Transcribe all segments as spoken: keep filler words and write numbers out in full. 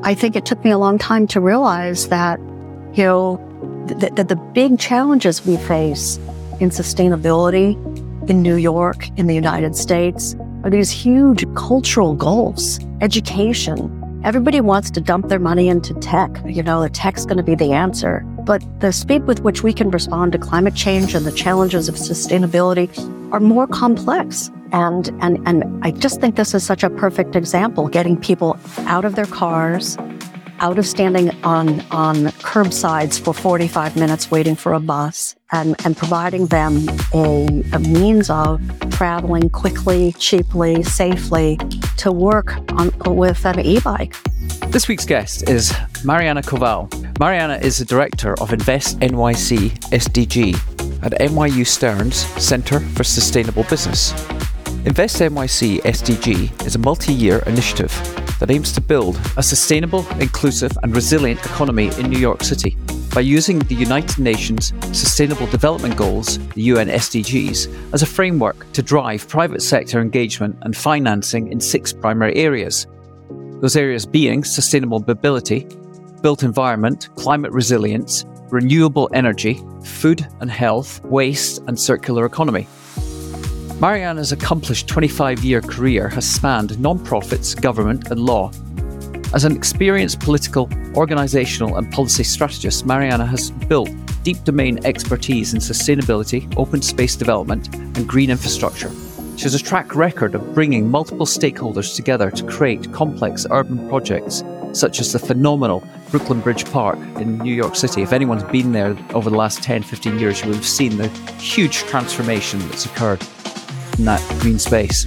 I think it took me a long time to realize that, you know, that the, the big challenges we face in sustainability in New York, in the United States, are these huge cultural goals. Education. Everybody wants to dump their money into tech. You know, the tech's going to be the answer. But the speed with which we can respond to climate change and the challenges of sustainability are more complex. And, and, and I just think this is such a perfect example, getting people out of their cars, out of standing on, on curbsides for forty-five minutes waiting for a bus, and, and providing them a, a means of traveling quickly, cheaply, safely to work on, with an e-bike. This week's guest is Mariana Koval. Mariana is the director of Invest N Y C S D G at N Y U Stern's Centre for Sustainable Business. Invest N Y C S D G is a multi-year initiative that aims to build a sustainable, inclusive and resilient economy in New York City by using the United Nations Sustainable Development Goals, the U N S D Gs, as a framework to drive private sector engagement and financing in six primary areas. Those areas being sustainable mobility, built environment, climate resilience, renewable energy, food and health, waste and circular economy. Mariana's accomplished twenty-five-year career has spanned non-profits, government and law. As an experienced political, organisational and policy strategist, Mariana has built deep domain expertise in sustainability, open space development and green infrastructure. She has a track record of bringing multiple stakeholders together to create complex urban projects, such as the phenomenal Brooklyn Bridge Park in New York City. If anyone's been there over the last ten, fifteen years, you will have seen the huge transformation that's occurred in that green space.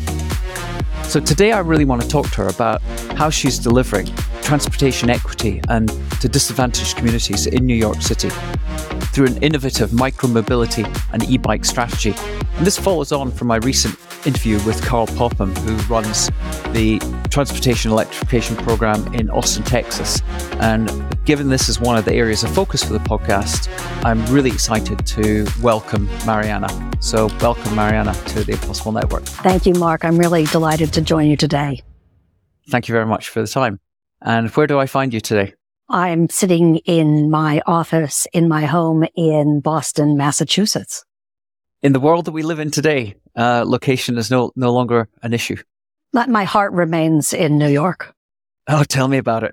So today I really want to talk to her about how she's delivering transportation equity and to disadvantaged communities in New York City through an innovative micro-mobility and e-bike strategy. And this follows on from my recent interview with Carl Popham, who runs the Transportation Electrification Program in Austin, Texas. And given this is one of the areas of focus for the podcast, I'm really excited to welcome Mariana. So welcome, Mariana, to the Impossible Network. Thank you, Mark. I'm really delighted to join you today. Thank you very much for the time. And where do I find you today? I'm sitting in my office in my home in Boston, Massachusetts. In the world that we live in today, uh, location is no no longer an issue. My heart remains in New York. Oh, tell me about it.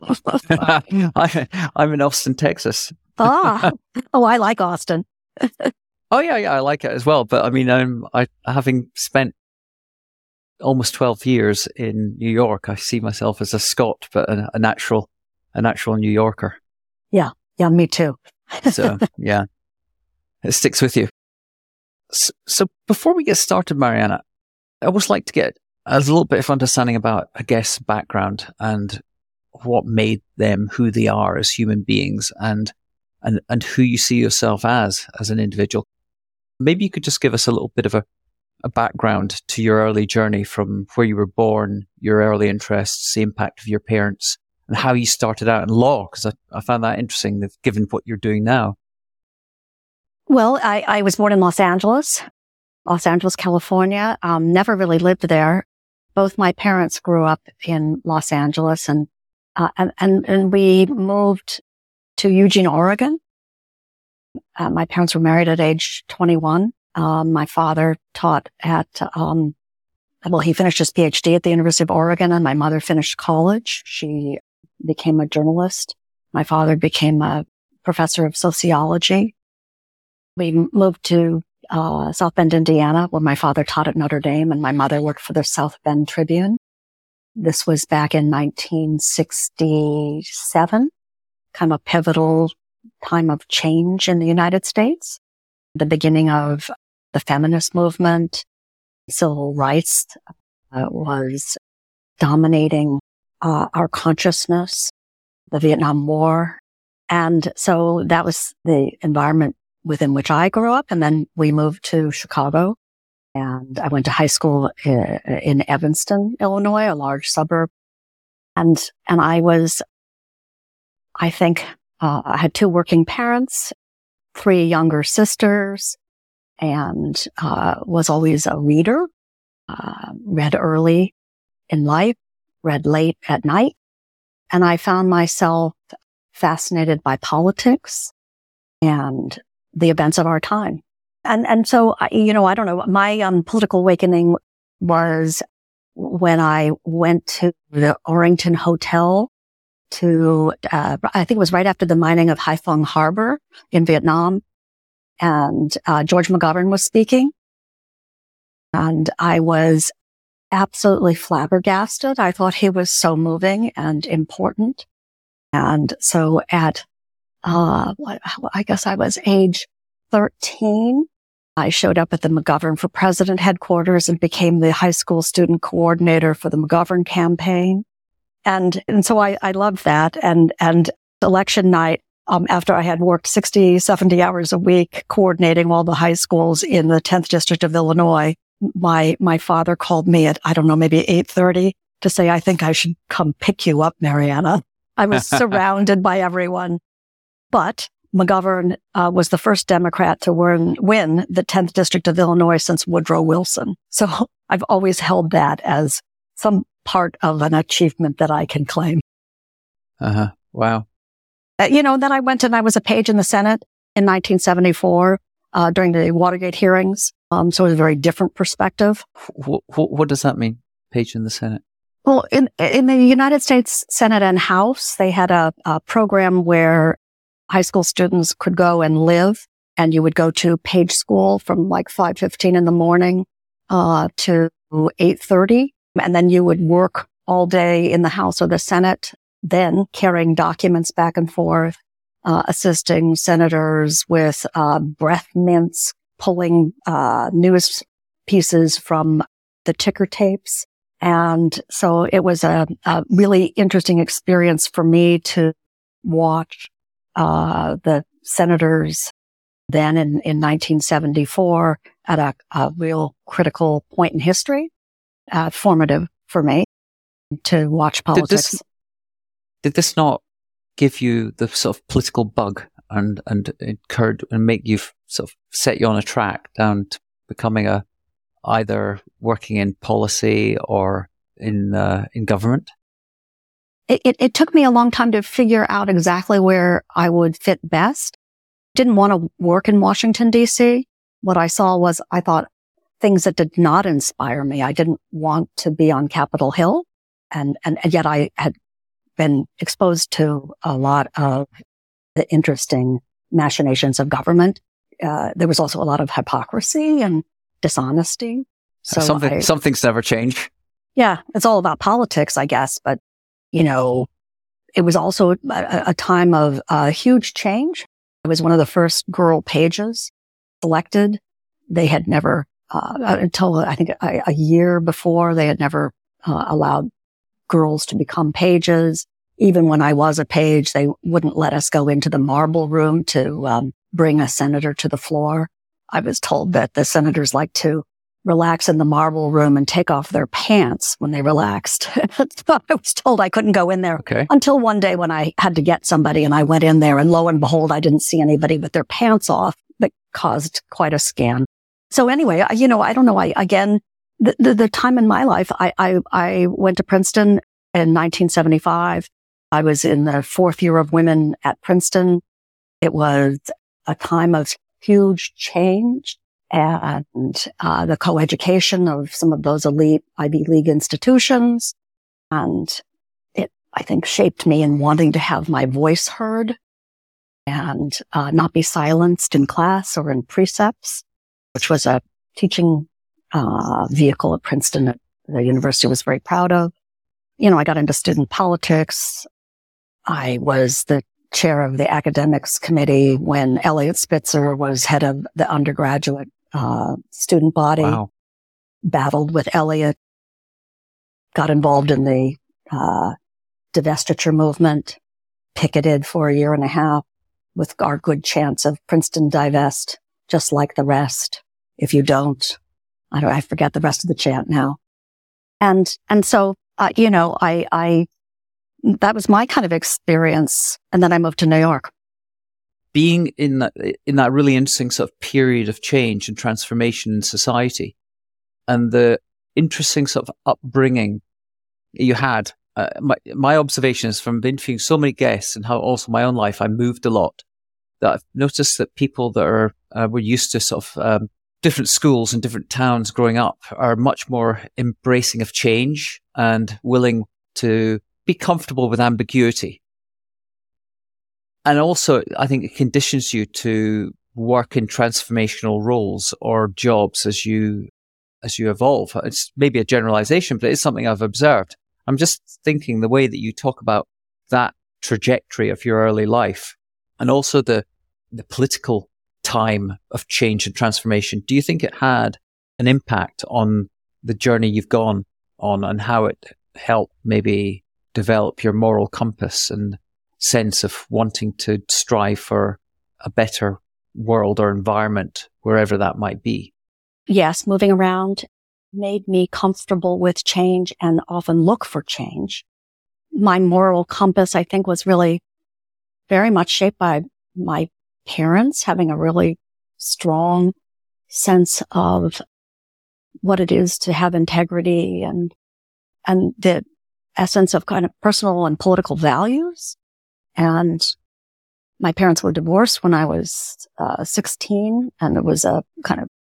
I, I'm in Austin, Texas. ah, oh, I like Austin. oh yeah, yeah, I like it as well. But I mean, I'm I having spent almost twelve years in New York, I see myself as a Scot, but a, a natural, a natural New Yorker. Yeah, yeah, me too. So yeah, it sticks with you. So, so before we get started, Mariana, I always like to get a little bit of understanding about a guest's background and what made them who they are as human beings, and and and who you see yourself as as an individual. Maybe you could just give us a little bit of a, a background to your early journey from where you were born, your early interests, the impact of your parents, and how you started out in law, because I, I found that interesting, that given what you're doing now. Well, I, I was born in Los Angeles, Los Angeles, California. Um, never really lived there. Both my parents grew up in Los Angeles, and uh, and, and and we moved to Eugene, Oregon. Uh, my parents were married at age twenty-one. Um, my father taught at, um, well, he finished his P H D at the University of Oregon, and my mother finished college. She became a journalist. My father became a professor of sociology. We moved to uh, South Bend, Indiana, where my father taught at Notre Dame, and my mother worked for the South Bend Tribune. This was back in nineteen sixty-seven, kind of a pivotal time of change in the United States. The beginning of the feminist movement, civil rights uh, was dominating uh, our consciousness, the Vietnam War. And so that was the environment within which I grew up. And then we moved to Chicago, and I went to high school in Evanston, Illinois, a large suburb. And, and I was, I think, uh, I had two working parents, three younger sisters, and, uh, was always a reader, uh, read early in life, read late at night. and I found myself fascinated by politics and the events of our time. And, and so, you know, I don't know, my um, political awakening was when I went to the Orrington Hotel to, uh, I think it was right after the mining of Haiphong Harbor in Vietnam. And, uh, George McGovern was speaking. And I was absolutely flabbergasted. I thought he was so moving and important. And so at, uh, I guess I was age thirteen. I showed up at the McGovern for President headquarters and became the high school student coordinator for the McGovern campaign. And, and so I, I loved that. And, and election night, um, after I had worked sixty, seventy hours a week coordinating all the high schools in the tenth District of Illinois, my, my father called me at, I don't know, maybe eight thirty to say, I think I should come pick you up, Mariana. I was surrounded by everyone. But McGovern uh, was the first Democrat to win, win the tenth District of Illinois since Woodrow Wilson. So I've always held that as some part of an achievement that I can claim. Uh-huh. Wow. Uh, you know, then I went and I was a page in the Senate in nineteen seventy-four uh, during the Watergate hearings. Um, so it was a very different perspective. What, what, what does that mean, page in the Senate? Well, in, in the United States Senate and House, they had a, a program where high school students could go and live, and you would go to page school from like five fifteen in the morning, uh, to eight thirty. And then you would work all day in the House or the Senate, then carrying documents back and forth, uh, assisting senators with, uh, breath mints, pulling, uh, news pieces from the ticker tapes. And so it was a, a really interesting experience for me to watch Uh, the senators then in, in nineteen seventy-four at a, a real critical point in history, uh, formative for me to watch politics. Did this, did this not give you the sort of political bug and, and encourage and make you sort of set you on a track down to becoming a, either working in policy or in, uh, in government? It, it, it took me a long time to figure out exactly where I would fit best. Didn't want to work in Washington, D C. What I saw was, I thought, things that did not inspire me. I didn't want to be on Capitol Hill. And, and, and yet I had been exposed to a lot of the interesting machinations of government. Uh, there was also a lot of hypocrisy and dishonesty. So Something, I, some things never change. Yeah, it's all about politics, I guess. But you know, it was also a, a time of uh, huge change. I was one of the first girl pages selected. They had never, uh, until I think a, a year before, they had never uh, allowed girls to become pages. Even when I was a page, they wouldn't let us go into the marble room to um, bring a senator to the floor. I was told that the senators like to relax in the marble room and take off their pants when they relaxed. So I was told I couldn't go in there okay. until one day when I had to get somebody, and I went in there, and lo and behold, I didn't see anybody with their pants off. That caused quite a scan. So anyway, I, you know, I don't know. I, again, the, the, the time in my life, I, I, I went to Princeton in nineteen seventy-five. I was in the fourth year of women at Princeton. It was a time of huge change. And uh, the coeducation of some of those elite Ivy League institutions. And it, I think, shaped me in wanting to have my voice heard and uh, not be silenced in class or in precepts, which was a teaching uh, vehicle at Princeton that the university was very proud of. You know, I got into student politics. I was the chair of the academics committee when Eliot Spitzer was head of the undergraduate Uh, student body. Wow. Battled with Eliot, got involved in the uh, divestiture movement, picketed for a year and a half with our good chance of Princeton divest, just like the rest. If you don't, I don't, I forget the rest of the chant now. And, and so, uh, you know, I, I, that was my kind of experience. And then I moved to New York. Being in that, in that really interesting sort of period of change and transformation in society, and the interesting sort of upbringing you had uh, my, my observations from interviewing so many guests and how also my own life, I moved a lot, that I've noticed that people that are, uh, were used to sort of, um, different schools and different towns growing up are much more embracing of change and willing to be comfortable with ambiguity. And also, I think it conditions you to work in transformational roles or jobs as you, as you evolve. It's maybe a generalization, but it's something I've observed. I'm just thinking the way that you talk about that trajectory of your early life and also the, the political time of change and transformation. Do you think it had an impact on the journey you've gone on and how it helped maybe develop your moral compass and sense of wanting to strive for a better world or environment, wherever that might be? Yes, moving around made me comfortable with change and often look for change. My moral compass, I think, was really very much shaped by my parents having a really strong sense of what it is to have integrity and, and the essence of kind of personal and political values. And my parents were divorced when I was uh, sixteen, and it was a kind of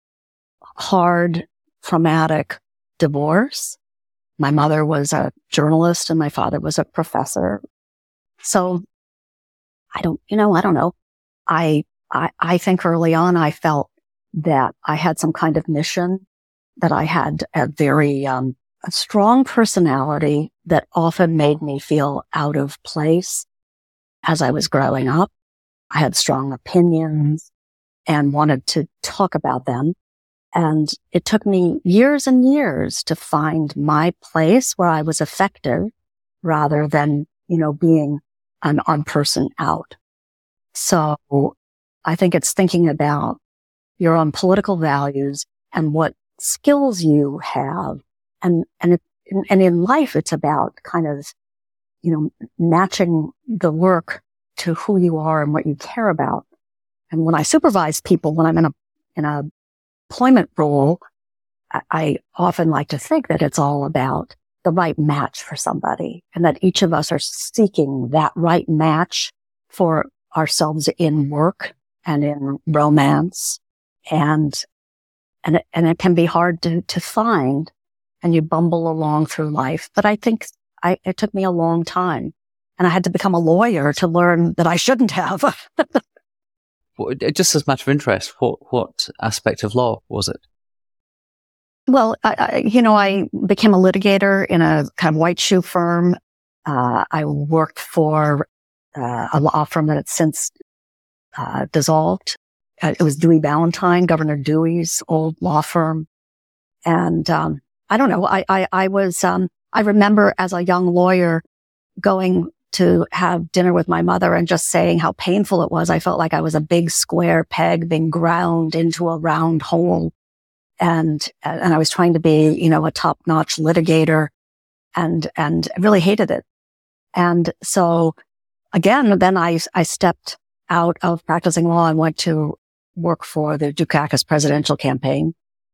hard, traumatic divorce. My mother was a journalist and my father was a professor. So I don't, you know, I don't know. I, I, I think early on I felt that I had some kind of mission, that I had a very, um, a strong personality that often made me feel out of place as I was growing up. I had strong opinions and wanted to talk about them. And it took me years and years to find my place where I was effective rather than, you know, being an on person out. So I think it's thinking about your own political values and what skills you have. And, and, it, and in life, it's about kind of, you know, matching the work to who you are and what you care about. And when I supervise people, when I'm in a, in a employment role, I, I often like to think that it's all about the right match for somebody and that each of us are seeking that right match for ourselves in work and in romance. And, and, it, and it can be hard to, to find, and you bumble along through life. But I think I, it took me a long time, and I had to become a lawyer to learn that I shouldn't have. Just as a matter of interest, what, what aspect of law was it? Well, I, I, you know, I became a litigator in a kind of white shoe firm. Uh, I worked for uh, a law firm that had since uh, dissolved. Uh, it was Dewey Ballantine, Governor Dewey's old law firm. And um, I don't know, I, I, I was, um, I remember as a young lawyer going to have dinner with my mother and just saying how painful it was. I felt like I was a big square peg being ground into a round hole. And, and I was trying to be, you know, a top-notch litigator, and, and I really hated it. And so again, then I, I stepped out of practicing law and went to work for the Dukakis presidential campaign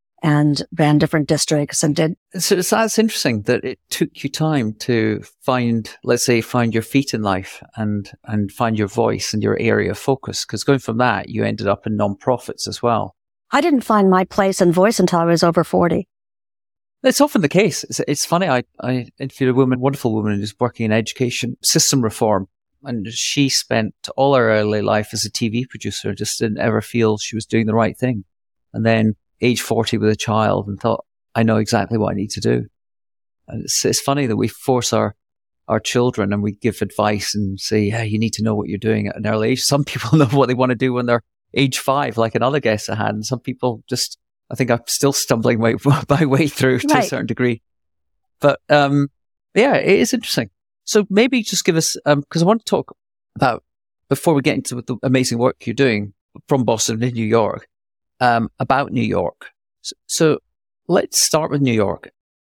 and ran different districts and did. So, so that's interesting that it took you time to find, let's say, find your feet in life and, and find your voice and your area of focus. Because going from that, you ended up in nonprofits as well. I didn't find my place and voice until I was over forty. It's often the case. It's, it's funny. I, I interviewed a woman, wonderful woman who's working in education system reform. And she spent all her early life as a T V producer, just didn't ever feel she was doing the right thing. And then age forty with a child and thought, I know exactly what I need to do. And it's, it's funny that we force our, our children and we give advice and say, yeah, you need to know what you're doing at an early age. Some people know what they want to do when they're age five, like another guest I had. And some people just, I think I'm still stumbling my, my way through to right. a certain degree. But, um, yeah, it is interesting. So maybe just give us, um, cause I want to talk about, before we get into the amazing work you're doing from Boston to New York, um, about New York. So, so let's start with New York.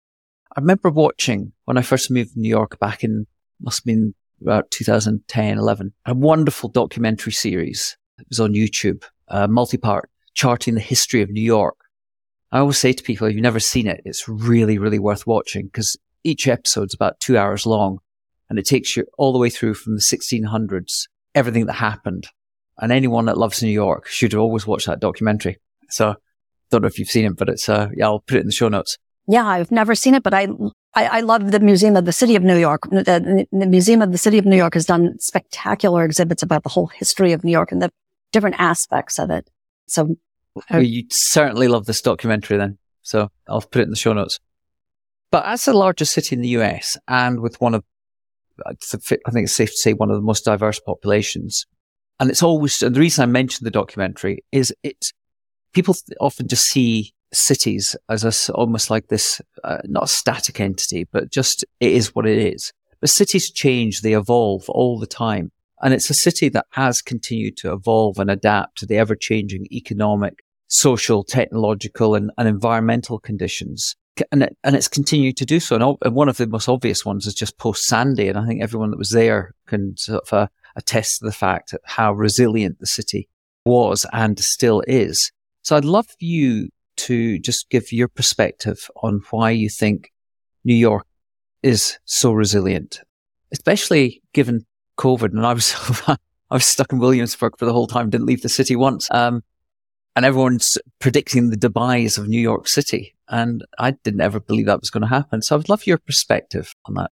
I remember watching when I first moved to New York back in, must have been about two thousand ten, eleven, a wonderful documentary series. It was on YouTube, uh, multi-part, charting the history of New York. I always say to people, if you've never seen it, it's really, really worth watching because each episode's about two hours long, and it takes you all the way through from the sixteen hundreds, everything that happened. And anyone that loves New York should always watch that documentary. So, don't know if you've seen it, but it's, uh, yeah, I'll put it in the show notes. Yeah, I've never seen it, but I, I, I love the Museum of the City of New York. The, the Museum of the City of New York has done spectacular exhibits about the whole history of New York and the different aspects of it. So, well, you certainly love this documentary then. So I'll put it in the show notes. But as the largest city in the U S, and with one of, I think it's safe to say, one of the most diverse populations, and it's always, and the reason I mentioned the documentary is it's, people often just see cities as a, almost like this, uh, not a static entity, but just it is what it is. But cities change, they evolve all the time. And it's a city that has continued to evolve and adapt to the ever-changing economic, social, technological, and, and environmental conditions. And, it, and it's continued to do so. And, all, and one of the most obvious ones is just post-Sandy. And I think everyone that was there can sort of uh, attest to the fact that how resilient the city was and still is. So I'd love you to just give your perspective on why you think New York is so resilient, especially given COVID. And I was I was stuck in Williamsburg for the whole time, didn't leave the city once. Um, and everyone's predicting the demise of New York City. And I didn't ever believe that was going to happen. So I would love your perspective on that.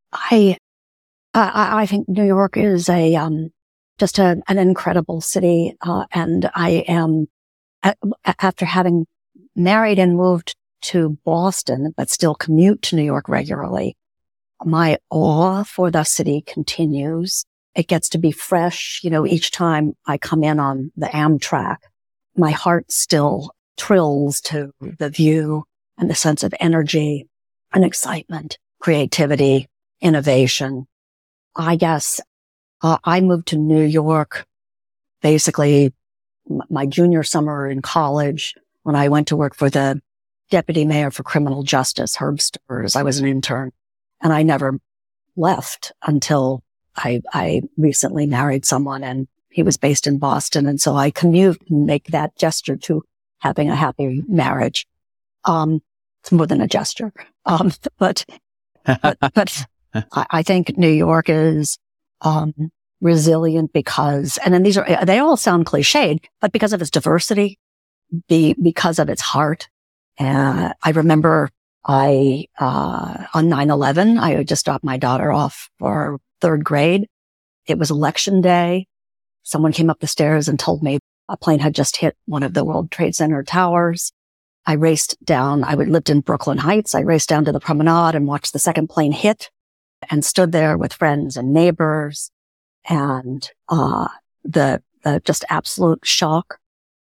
I I, I think New York is a um, just a, an incredible city. Uh, and I am, after having married and moved to Boston, but still commute to New York regularly, my awe for the city continues. It gets to be fresh. You know, each time I come in on the Amtrak, my heart still trills to the view and the sense of energy and excitement, creativity, innovation. I guess uh, I moved to New York basically m- my junior summer in college when I went to work for the deputy mayor for criminal justice, Herb Sturz. I was an intern. And I never left until I, I recently married someone, and he was based in Boston. And so I commute and make that gesture to having a happy marriage. Um, it's more than a gesture. Um, but, but, but I, I think New York is, um, resilient because, and then these are, they all sound cliched, but because of its diversity, be, because of its heart. Uh, I remember I, uh, on nine eleven, I had just dropped my daughter off for third grade. It was election day. Someone came up the stairs and told me a plane had just hit one of the World Trade Center towers. I raced down. I lived in Brooklyn Heights. I raced down to the promenade and watched the second plane hit and stood there with friends and neighbors. And, uh, the, the just absolute shock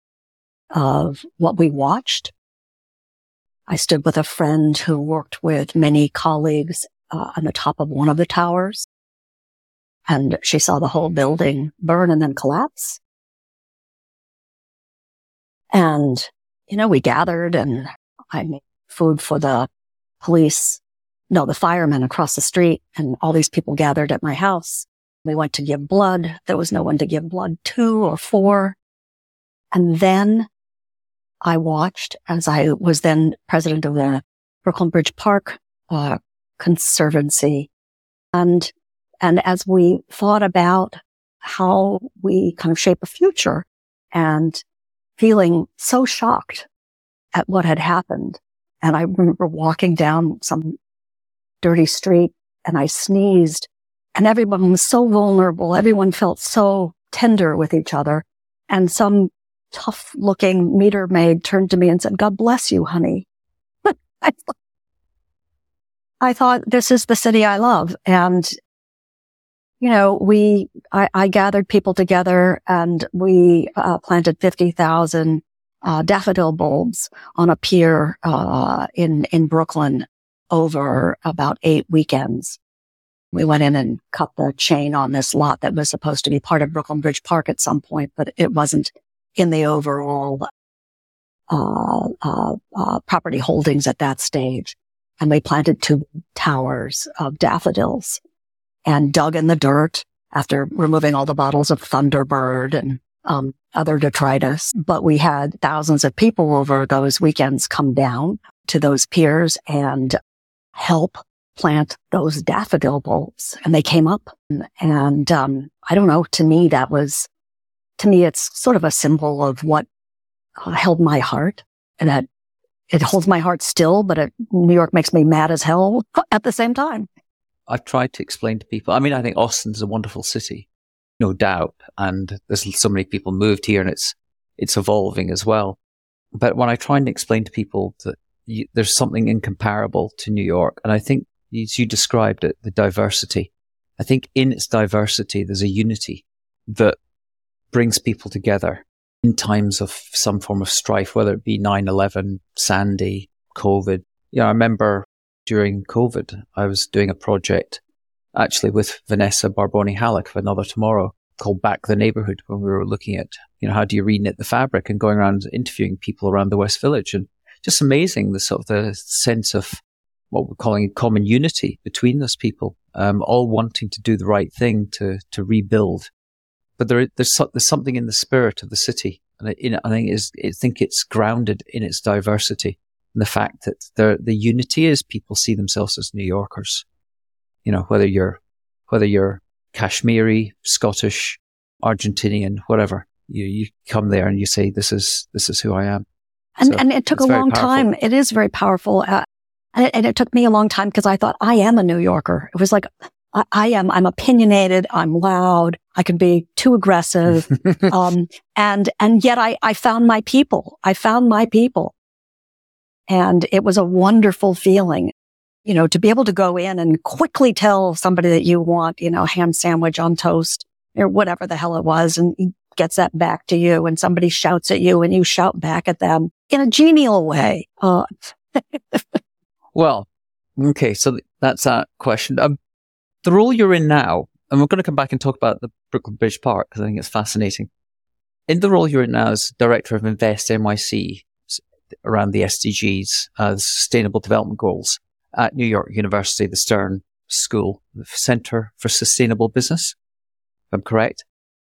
of what we watched. I stood with a friend who worked with many colleagues uh, on the top of one of the towers, and she saw the whole building burn and then collapse. And, you know, we gathered, and I made food for the police, no, the firemen across the street, and all these people gathered at my house. We went to give blood. There was no one to give blood to or for. And then I watched, as I was then president of the Brooklyn Bridge Park uh, Conservancy. And, and as we thought about how we kind of shape a future and feeling so shocked at what had happened. And I remember walking down some dirty street and I sneezed and everyone was so vulnerable. Everyone felt so tender with each other. And some tough looking meter maid turned to me and said, "God bless you, honey." I, th- I thought, this is the city I love. And, you know, we, I, I gathered people together and we uh, planted fifty thousand uh, daffodil bulbs on a pier uh, in, in Brooklyn over about eight weekends. We went in and cut the chain on this lot that was supposed to be part of Brooklyn Bridge Park at some point, but it wasn't in the overall uh, uh, uh, property holdings at that stage. And we planted two towers of daffodils and dug in the dirt after removing all the bottles of Thunderbird and um, other detritus. But we had thousands of people over those weekends come down to those piers and help plant those daffodil bulbs, and they came up. And um, I don't know, to me, that was, to me, it's sort of a symbol of what uh, held my heart, and that it holds my heart still, but it, New York makes me mad as hell at the same time. I've tried to explain to people. I mean, I think Austin's a wonderful city, no doubt. And there's so many people moved here, and it's, it's evolving as well. But when I try and explain to people that you, there's something incomparable to New York, and I think as you described it, the diversity, I think in its diversity, there's a unity that brings people together in times of some form of strife, whether it be nine eleven, Sandy, COVID. You know, I remember during COVID, I was doing a project actually with Vanessa Barboni-Halleck of Another Tomorrow called Back the Neighborhood, when we were looking at, you know, how do you reknit the fabric, and going around interviewing people around the West Village, and just amazing the sort of the sense of what we're calling common unity between those people, um, all wanting to do the right thing to to rebuild. But there, there's there's something in the spirit of the city, and it, you know, I think is I think it's grounded in its diversity, and the fact that the the unity is people see themselves as New Yorkers. You know, whether you're whether you're Kashmiri, Scottish, Argentinian, whatever, you you come there and you say, this is this is who I am. And so and it took a long time. It is very powerful. Uh, and, it, and it took me a long time because I thought I am a New Yorker. It was like, I, I am, I'm opinionated. I'm loud. I can be too aggressive. um, and, and yet I, I found my people. I found my people. And it was a wonderful feeling, you know, to be able to go in and quickly tell somebody that you want, you know, ham sandwich on toast or whatever the hell it was. And he gets that back to you, and somebody shouts at you and you shout back at them in a genial way. Uh, well, okay. So that's that question. Um, the role you're in now, and we're going to come back and talk about the Brooklyn Bridge Park because I think it's fascinating. In the role you're in now as Director of Invest N Y C around the S D Gs, uh, the Sustainable Development Goals at New York University, the Stern School, the Center for Sustainable Business, if I'm correct.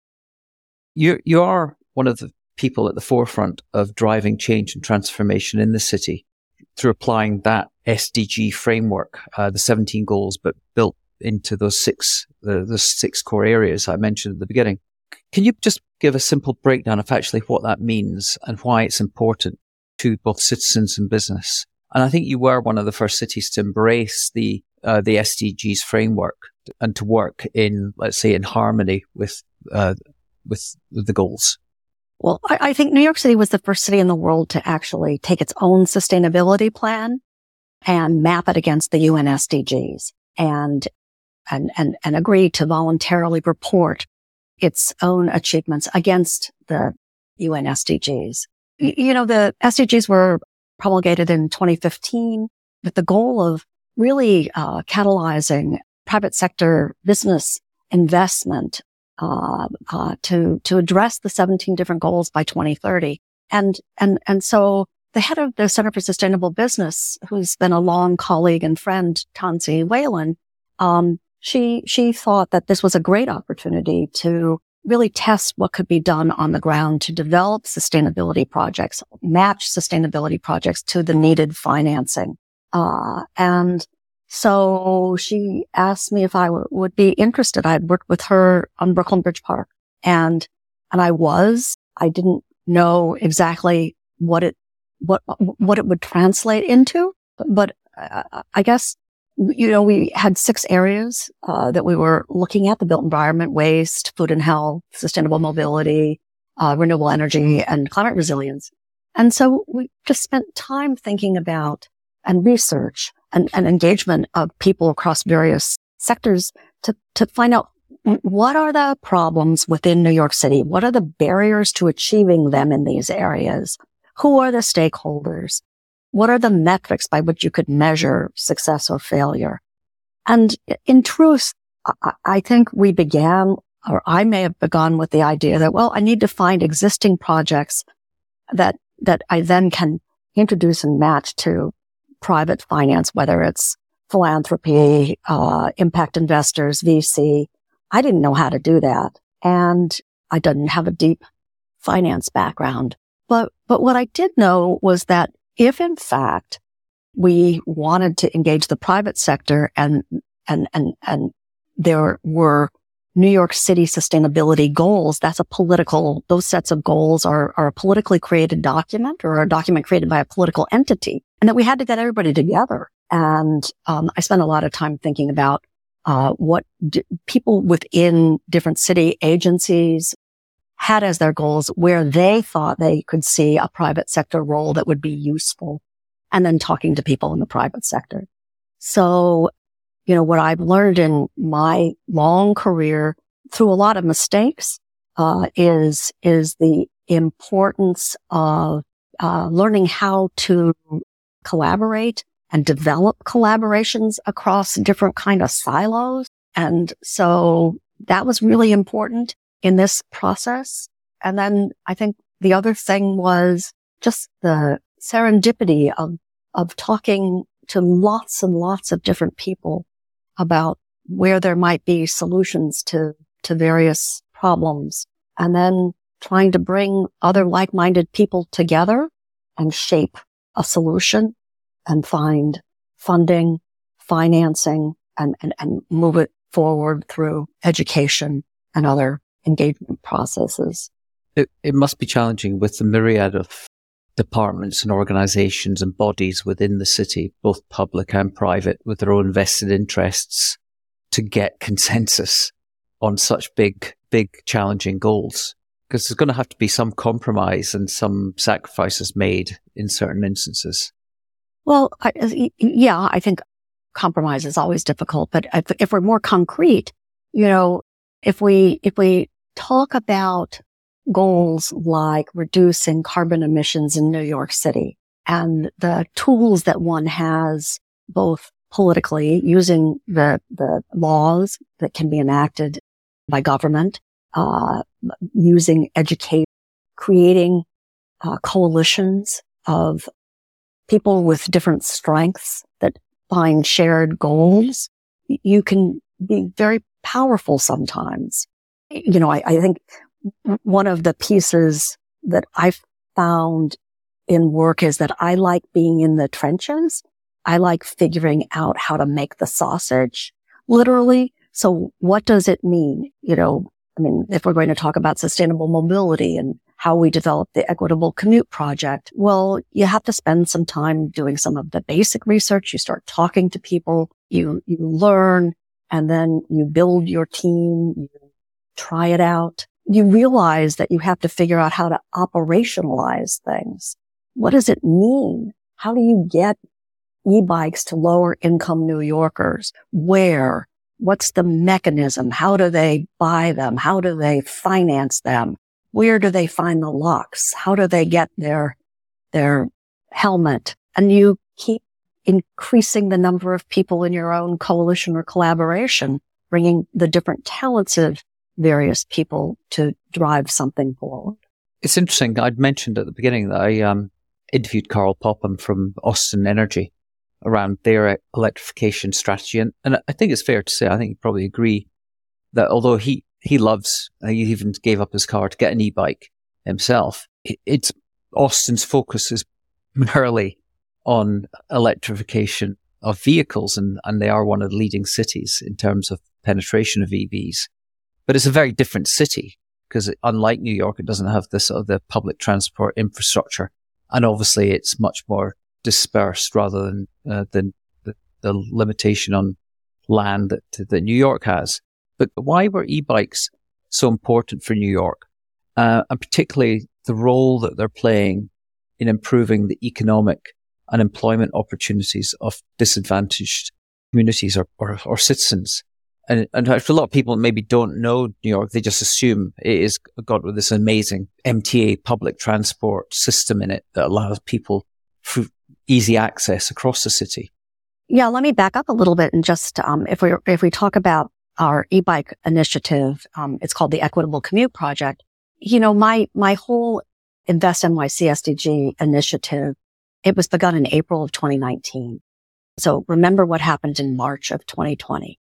You you are one of the people at the forefront of driving change and transformation in the city through applying that S D G framework, uh, the seventeen goals, but built into those six, the, the six core areas I mentioned at the beginning. Can you just give a simple breakdown of actually what that means and why it's important to both citizens and business? And I think you were one of the first cities to embrace the uh, the S D Gs framework and to work in, let's say, in harmony with uh, with, with the goals. Well, I, I think New York City was the first city in the world to actually take its own sustainability plan and map it against the U N S D Gs and and and, and agree to voluntarily report its own achievements against the U N S D Gs. Y- you know, the S D Gs were promulgated in twenty fifteen with the goal of really uh, catalyzing private sector business investment uh, uh, to to address the seventeen different goals by twenty thirty. And and and so the head of the Center for Sustainable Business, who's been a long colleague and friend, Tansy Whalen, um, she she thought that this was a great opportunity to really test what could be done on the ground to develop sustainability projects, match sustainability projects to the needed financing. Uh, and so she asked me if I w- would be interested. I had worked with her on Brooklyn Bridge Park, and, and I was. I didn't know exactly what it, what, what it would translate into, but uh, I guess, you know, we had six areas, uh, that we were looking at: the built environment, waste, food and health, sustainable mobility, uh, renewable energy, and climate resilience. And so we just spent time thinking about and research and, and engagement of people across various sectors to, to find out what are the problems within New York City? What are the barriers to achieving them in these areas? Who are the stakeholders? What are the metrics by which you could measure success or failure? And in truth, I, I think we began, or I may have begun with the idea that, well, I need to find existing projects that, that I then can introduce and match to private finance, whether it's philanthropy, uh, impact investors, V C. I didn't know how to do that. And I didn't have a deep finance background. But, but what I did know was that if in fact we wanted to engage the private sector, and, and, and, and there were New York City sustainability goals. That's a political, those sets of goals are, are a politically created document, or a document created by a political entity, and that we had to get everybody together. And, um, I spent a lot of time thinking about, uh, what d- people within different city agencies had as their goals, where they thought they could see a private sector role that would be useful, and then talking to people in the private sector. So, you know, what I've learned in my long career through a lot of mistakes, uh, is, is the importance of, uh, learning how to collaborate and develop collaborations across different kind of silos. And so that was really important in this process. And then I think the other thing was just the serendipity of, of talking to lots and lots of different people about where there might be solutions to, to various problems, and then trying to bring other like-minded people together and shape a solution and find funding, financing, and, and, and move it forward through education and other engagement processes. It, it must be challenging with the myriad of departments and organizations and bodies within the city, both public and private, with their own vested interests, to get consensus on such big, big challenging goals. Because there's going to have to be some compromise and some sacrifices made in certain instances. Well, I, yeah, I think compromise is always difficult, but if, if we're more concrete, you know, if we, if we talk about goals like reducing carbon emissions in New York City, and the tools that one has both politically using the, the laws that can be enacted by government, uh, using education, creating uh, coalitions of people with different strengths that find shared goals, you can be very powerful sometimes. You know, I, I think one of the pieces that I've found in work is that I like being in the trenches. I like figuring out how to make the sausage, literally. So what does it mean? You know, I mean, if we're going to talk about sustainable mobility and how we develop the Equitable Commute Project, well, you have to spend some time doing some of the basic research. You start talking to people, you, you learn, and then you build your team, you try it out. You realize that you have to figure out how to operationalize things. What does it mean? How do you get e-bikes to lower income New Yorkers? Where? What's the mechanism? How do they buy them? How do they finance them? Where do they find the locks? How do they get their, their helmet? And you keep increasing the number of people in your own coalition or collaboration, bringing the different talents of various people to drive something forward. It's interesting. I'd mentioned at the beginning that I um, interviewed Carl Popham from Austin Energy around their electrification strategy. And, and I think it's fair to say, I think you probably agree that although he, he loves, he even gave up his car to get an e-bike himself, it, it's Austin's focus is primarily on electrification of vehicles, and, and they are one of the leading cities in terms of penetration of E Vs. But it's a very different city because unlike New York, it doesn't have this sort of the public transport infrastructure. And obviously it's much more dispersed rather than, uh, than the, the limitation on land that, that New York has. But why were e-bikes so important for New York? Uh, and particularly the role that they're playing in improving the economic and employment opportunities of disadvantaged communities or, or, or citizens. And, and for a lot of people maybe don't know New York, they just assume it is got with this amazing M T A public transport system in it that allows people f- easy access across the city. Yeah, let me back up a little bit and just um, if we if we talk about our e-bike initiative, um, it's called the Equitable Commute Project. You know, my my whole Invest N Y C S D G initiative, it was begun in April of twenty nineteen. So remember what happened in March of twenty twenty.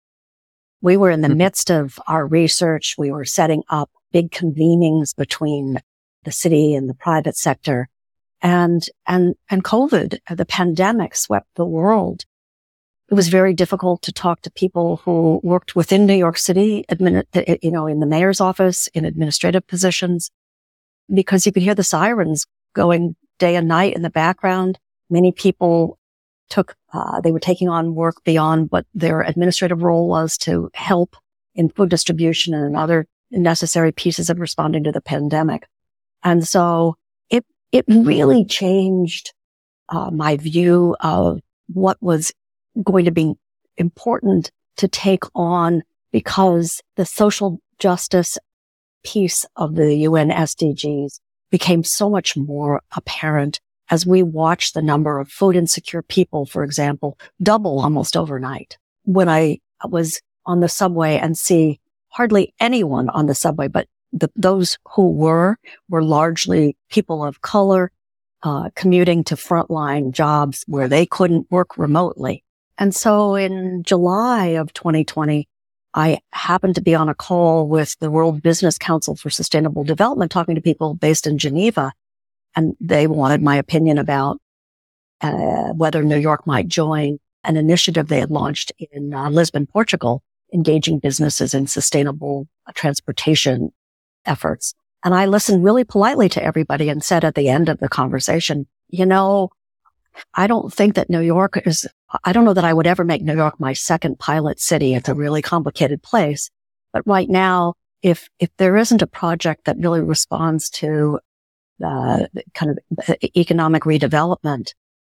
We were in the mm-hmm. midst of our research. We were setting up big convenings between the city and the private sector. And, and, and COVID, the pandemic swept the world. It was very difficult to talk to people who worked within New York City, admin, you know, in the mayor's office, in administrative positions, because you could hear the sirens going day and night in the background. Many people took, uh, they were taking on work beyond what their administrative role was to help in food distribution and other necessary pieces of responding to the pandemic. And so it, it really changed, uh, my view of what was going to be important to take on, because the social justice piece of the U N S D Gs became so much more apparent as we watched the number of food insecure people, for example, double almost overnight. When I was on the subway and see hardly anyone on the subway, but the, those who were, were largely people of color, uh, commuting to frontline jobs where they couldn't work remotely. And so in July of twenty twenty, I happened to be on a call with the World Business Council for Sustainable Development, talking to people based in Geneva, and they wanted my opinion about uh, whether New York might join an initiative they had launched in uh, Lisbon, Portugal, engaging businesses in sustainable uh, transportation efforts. And I listened really politely to everybody and said at the end of the conversation, you know, I don't think that New York is, I don't know that I would ever make New York my second pilot city. It's a really complicated place. But right now, if, if there isn't a project that really responds to uh, the kind of economic redevelopment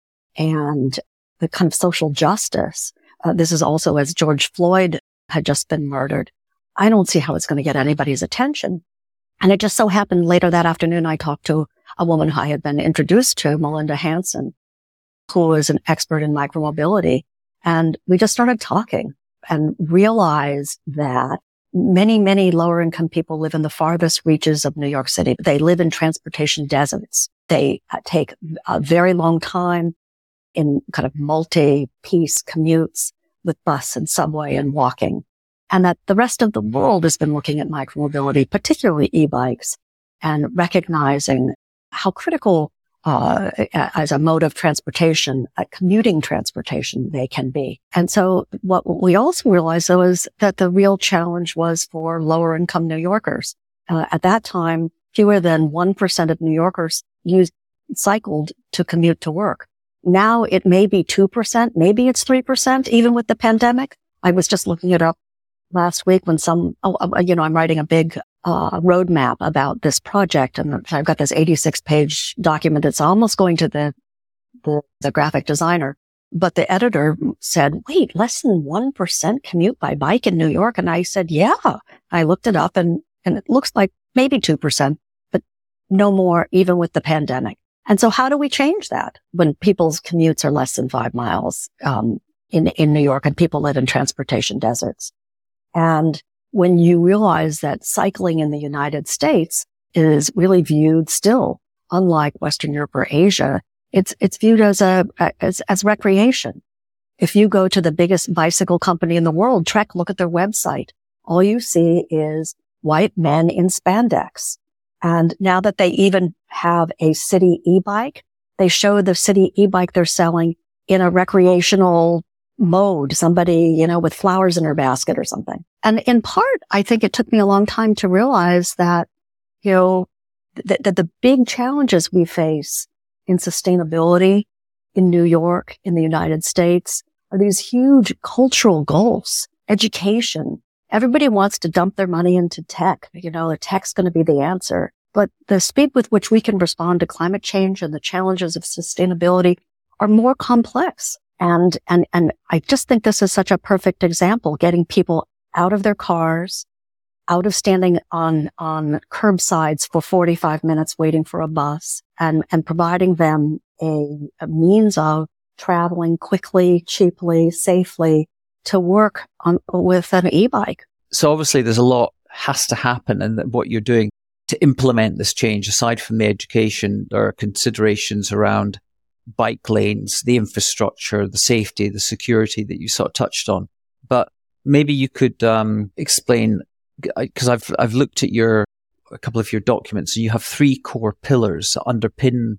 and the kind of social justice, uh, this is also as George Floyd had just been murdered. I don't see how it's going to get anybody's attention. And it just so happened later that afternoon, I talked to a woman I had been introduced to, Melinda Hansen, who is an expert in micromobility. And we just started talking and realized that many, many lower income people live in the farthest reaches of New York City. They live in transportation deserts. They take a very long time in kind of multi-piece commutes with bus and subway and walking. And that the rest of the world has been looking at micromobility, particularly e-bikes, and recognizing how critical Uh, as a mode of transportation, a commuting transportation they can be. And so what we also realized, though, is that the real challenge was for lower income New Yorkers. Uh, at that time, fewer than one percent of New Yorkers used, cycled to commute to work. Now it may be two percent, maybe it's three percent, even with the pandemic. I was just looking it up last week when some, oh, you know, I'm writing a big uh, roadmap about this project, and I've got this eighty-six page document that's almost going to the, the, the graphic designer. But the editor said, wait, less than one percent commute by bike in New York. And I said, yeah, I looked it up and, and it looks like maybe two percent, but no more even with the pandemic. And so how do we change that when people's commutes are less than five miles, um, in, in New York, and people live in transportation deserts? And when you realize that cycling in the United States is really viewed still, unlike Western Europe or Asia, it's, it's viewed as a, as, as recreation. If you go to the biggest bicycle company in the world, Trek, look at their website. All you see is white men in spandex. And now that they even have a city e-bike, they show the city e-bike they're selling in a recreational mode, somebody, you know, with flowers in her basket or something. And in part, I think it took me a long time to realize that, you know, that, that the big challenges we face in sustainability in New York, in the United States, are these huge cultural goals. Education. Everybody wants to dump their money into tech. You know, the tech's going to be the answer. But the speed with which we can respond to climate change and the challenges of sustainability are more complex. And, and, and I just think this is such a perfect example, getting people out of their cars, out of standing on, on curbsides for forty-five minutes waiting for a bus, and, and providing them a, a means of traveling quickly, cheaply, safely to work on with an e-bike. So obviously there's a lot has to happen, and what you're doing to implement this change, aside from the education, there are considerations around bike lanes, the infrastructure, the safety, the security that you sort of touched on. But maybe you could um, explain, because I've I've looked at your a couple of your documents, and you have three core pillars that underpin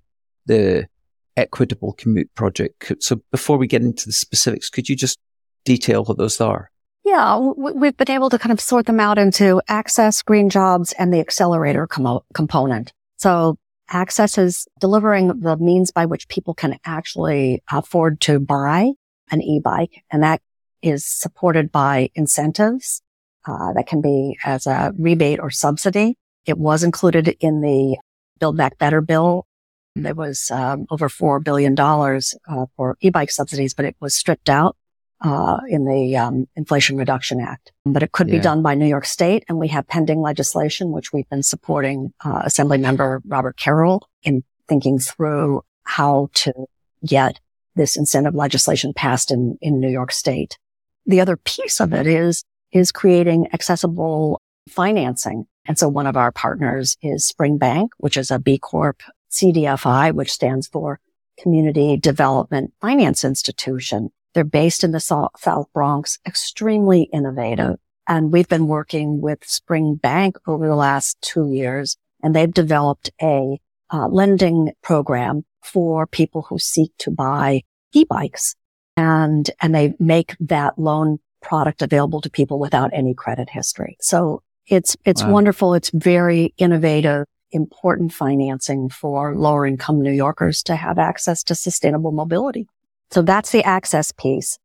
the Equitable Commute Project. So before we get into the specifics, could you just detail what those are? Yeah, we've been able to kind of sort them out into Access, Green Jobs, and the Accelerator com- component. So Access is delivering the means by which people can actually afford to buy an e-bike, and that is supported by incentives. Uh, that can be as a rebate or subsidy. It was included in the Build Back Better bill. There was um, over four billion dollars uh, for e-bike subsidies, but it was stripped out uh in the um, Inflation Reduction Act. But it could yeah. be done by New York State, and we have pending legislation, which we've been supporting uh, Assemblymember Robert Carroll in thinking through how to get this incentive legislation passed in, in New York State. The other piece of it is, is creating accessible financing. And so one of our partners is Spring Bank, which is a B Corp C D F I, which stands for Community Development Finance Institution. They're based in the South Bronx, extremely innovative. And we've been working with Spring Bank over the last two years, and they've developed a uh, lending program for people who seek to buy e-bikes. And, and they make that loan product available to people without any credit history. So it's, it's wow. wonderful. It's very innovative, important financing for lower income New Yorkers to have access to sustainable mobility. So that's the access piece.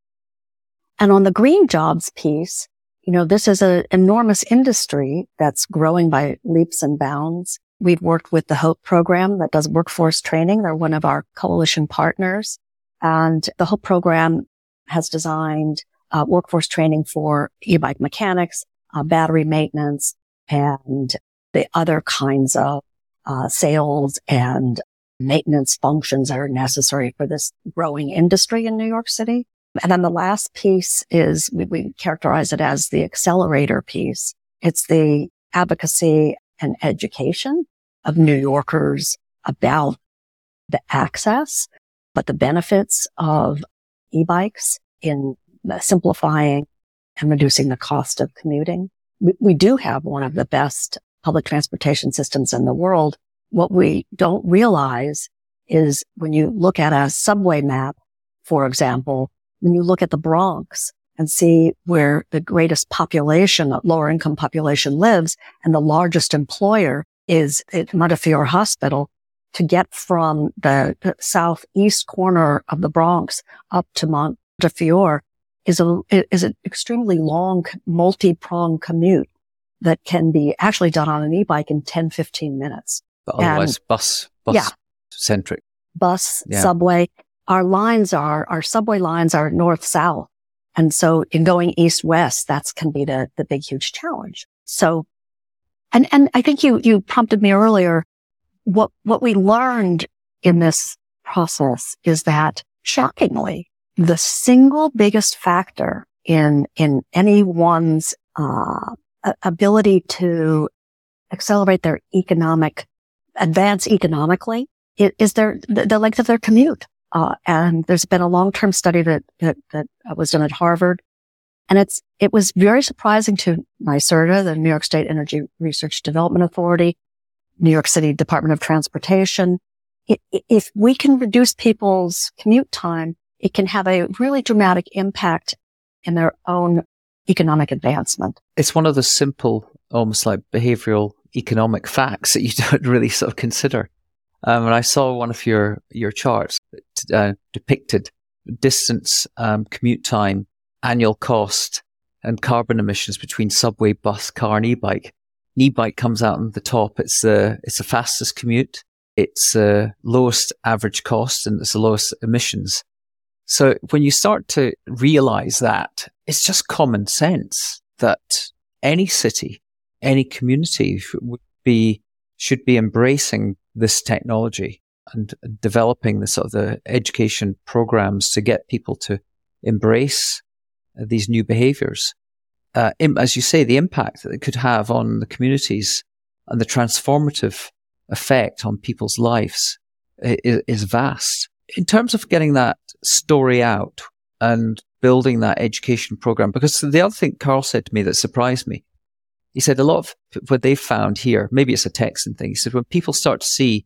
And on the green jobs piece, you know, this is an enormous industry that's growing by leaps and bounds. We've worked with the HOPE program that does workforce training. They're one of our coalition partners. And the HOPE program has designed uh, workforce training for e-bike mechanics, uh, battery maintenance, and the other kinds of uh, sales and maintenance functions that are necessary for this growing industry in New York City. And then the last piece is, we, we characterize it as the accelerator piece. It's the advocacy and education of New Yorkers about the access, but the benefits of e-bikes in simplifying and reducing the cost of commuting. We, we do have one of the best public transportation systems in the world. What we don't realize is when you look at a subway map, for example, when you look at the Bronx and see where the greatest population, lower income population lives, and the largest employer is at Montefiore Hospital, to get from the southeast corner of the Bronx up to Montefiore is a, is an extremely long, multi-pronged commute that can be actually done on an e-bike in ten, fifteen minutes. But otherwise, and, bus, bus yeah, centric. Bus, yeah. subway. Our lines are, our subway lines are north-south. And so in going east-west, that's can be the, the big, huge challenge. So, and, and I think you, you prompted me earlier. What, what we learned in this process is that, shockingly, the single biggest factor in, in anyone's, uh, ability to accelerate their economic, advance economically is their, the length of their commute. Uh, and there's been a long-term study that, that, that was done at Harvard. And it's, it was very surprising to NYSERDA, the New York State Energy Research Development Authority, New York City Department of Transportation. It, if we can reduce people's commute time, it can have a really dramatic impact in their own economic advancement. It's one of the simple, almost like behavioral economic facts that you don't really sort of consider. Um, and I saw one of your, your charts that uh, depicted distance, um, commute time, annual cost, and carbon emissions between subway, bus, car, and e-bike. An e-bike comes out on the top. It's the, it's the fastest commute. It's the lowest average cost, and it's the lowest emissions. So when you start to realize that, it's just common sense that any city, any community would be, should be embracing this technology and developing the sort of the education programs to get people to embrace these new behaviors. Uh, as you say, the impact that it could have on the communities and the transformative effect on people's lives is, is vast. In terms of getting that story out and building that education program, because the other thing Carl said to me that surprised me, he said a lot of what they found here, maybe it's a Texan thing, he said when people start to see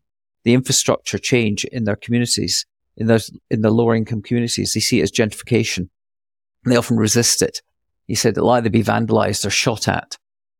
the infrastructure change in their communities, in those, in the lower income communities. They see it as gentrification. And they often resist it. He said it'll either be vandalized or shot at.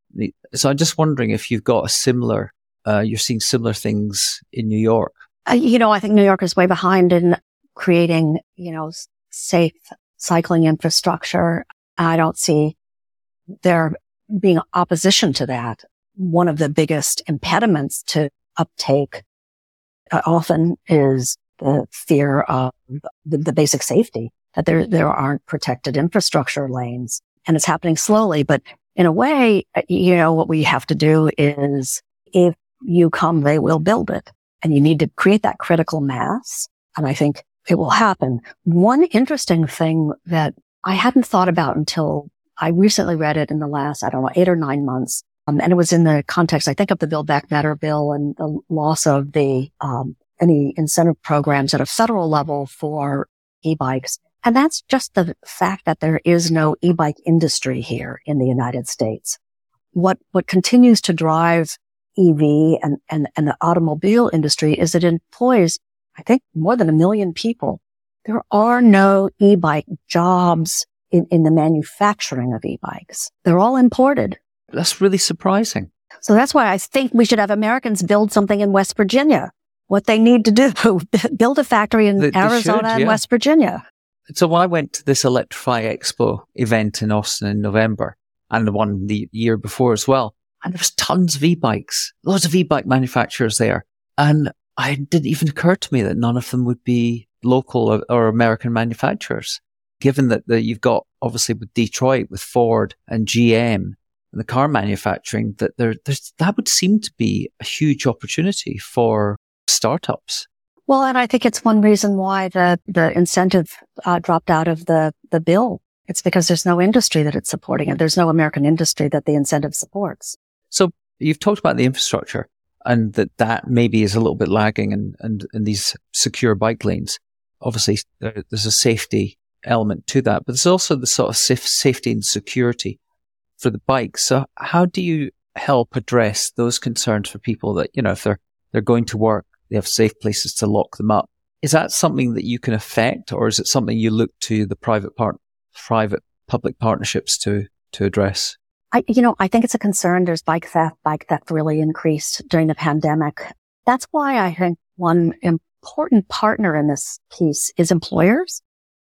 So I'm just wondering if you've got a similar, uh, you're seeing similar things in New York. Uh, you know, I think New York is way behind in creating, you know, safe cycling infrastructure. I don't see there being opposition to that. One of the biggest impediments to uptake uh, often is the fear of the, the basic safety, that there, there aren't protected infrastructure lanes, and it's happening slowly. But in a way, you know, what we have to do is if you come, they will build it, and you need to create that critical mass. And I think it will happen. One interesting thing that I hadn't thought about until I recently read it in the last, I don't know, eight or nine months. Um, and it was in the context, I think, of the Build Back Better bill and the loss of the, um, any incentive programs at a federal level for e-bikes. And that's just the fact that there is no e-bike industry here in the United States. What, what continues to drive E V and, and, and the automobile industry is it employs, I think, more than a million people. There are no e-bike jobs in, in the manufacturing of e-bikes. They're all imported. That's really surprising. So that's why I think we should have Americans build something in West Virginia. What they need to do, build a factory in they, they Arizona should, yeah. and West Virginia. So when I went to this Electrify Expo event in Austin in November, and the one the year before as well, and there was tons of e-bikes, loads of e-bike manufacturers there. And I didn't even occur to me that none of them would be local or, or American manufacturers, given that the, you've got, obviously, with Detroit, with Ford and G M and the car manufacturing, that there, there's, that would seem to be a huge opportunity for startups. Well, and I think it's one reason why the, the incentive uh, dropped out of the, the bill. It's because there's no industry that it's supporting it. There's no American industry that the incentive supports. So you've talked about the infrastructure and that that maybe is a little bit lagging and, and, and these secure bike lanes. Obviously, there, there's a safety element to that, but there's also the sort of safe, safety and security for the bikes. So how do you help address those concerns for people that, you know, if they're, they're going to work, they have safe places to lock them up? Is that something that you can affect, or is it something you look to the private part, private public partnerships to, to address? I, you know, I think it's a concern. There's bike theft. Bike theft really increased during the pandemic. That's why I think one important partner in this piece is employers,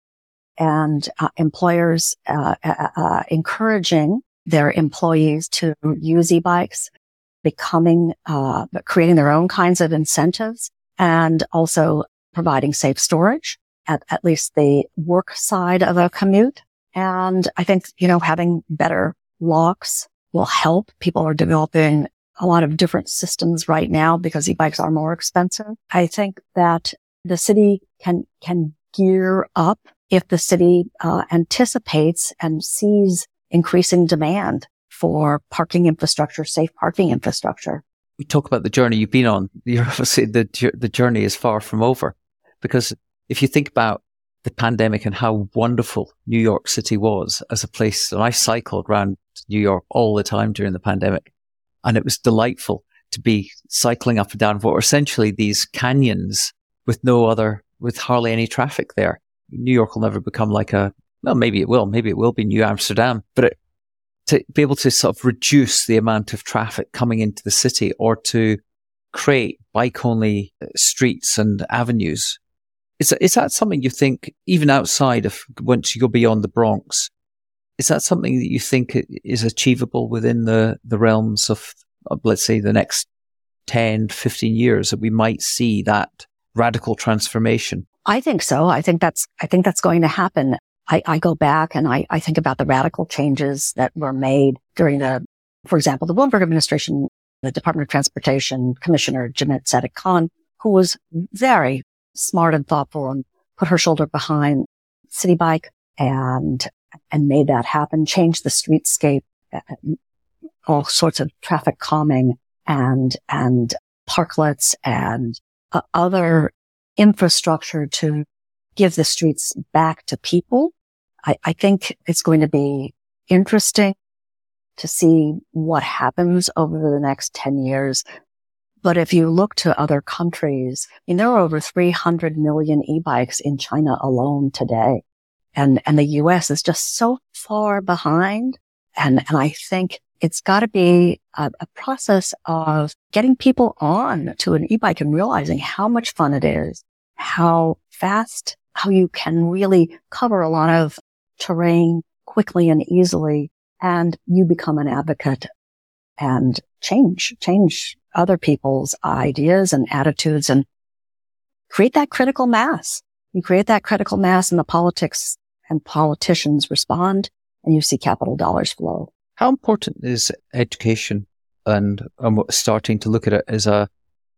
and uh, employers uh, uh, uh, encouraging their employees to use e-bikes, becoming, uh, creating their own kinds of incentives, and also providing safe storage at, at least the work side of a commute. And I think, you know, having better locks will help. People are developing a lot of different systems right now because e-bikes are more expensive. I think that the city can, can gear up if the city, uh, anticipates and sees increasing demand for parking infrastructure, safe parking infrastructure. We talk about the journey you've been on. You're obviously the, the journey is far from over, because if you think about the pandemic and how wonderful New York City was as a place, and I cycled around New York all the time during the pandemic, and it was delightful to be cycling up and down what were essentially these canyons with no other, with hardly any traffic there. New York will never become like a, well, maybe it will, maybe it will be New Amsterdam, but it, to be able to sort of reduce the amount of traffic coming into the city, or to create bike-only streets and avenues. Is that, is that something you think, even outside of, once you go beyond the Bronx, is that something that you think is achievable within the, the realms of, of, let's say, the next ten, fifteen years, that we might see that radical transformation? I think so. I think that's, I think that's going to happen. I, I go back and I, I think about the radical changes that were made during the, for example, the Bloomberg administration, the Department of Transportation Commissioner, Jeanette Sadik-Khan, who was very smart and thoughtful and put her shoulder behind City Bike and, and made that happen, changed the streetscape, all sorts of traffic calming and, and parklets and uh, other infrastructure to give the streets back to people. I, I think it's going to be interesting to see what happens over the next ten years. But if you look to other countries, I mean, there are over three hundred million e-bikes in China alone today. And, and the U S is just so far behind. And, and I think it's got to be a, a process of getting people on to an e-bike and realizing how much fun it is, how fast, how you can really cover a lot of terrain quickly and easily, and you become an advocate and change, change other people's ideas and attitudes and create that critical mass. You create that critical mass and the politics and politicians respond and you see capital dollars flow. How important is education and um, starting to look at it as a,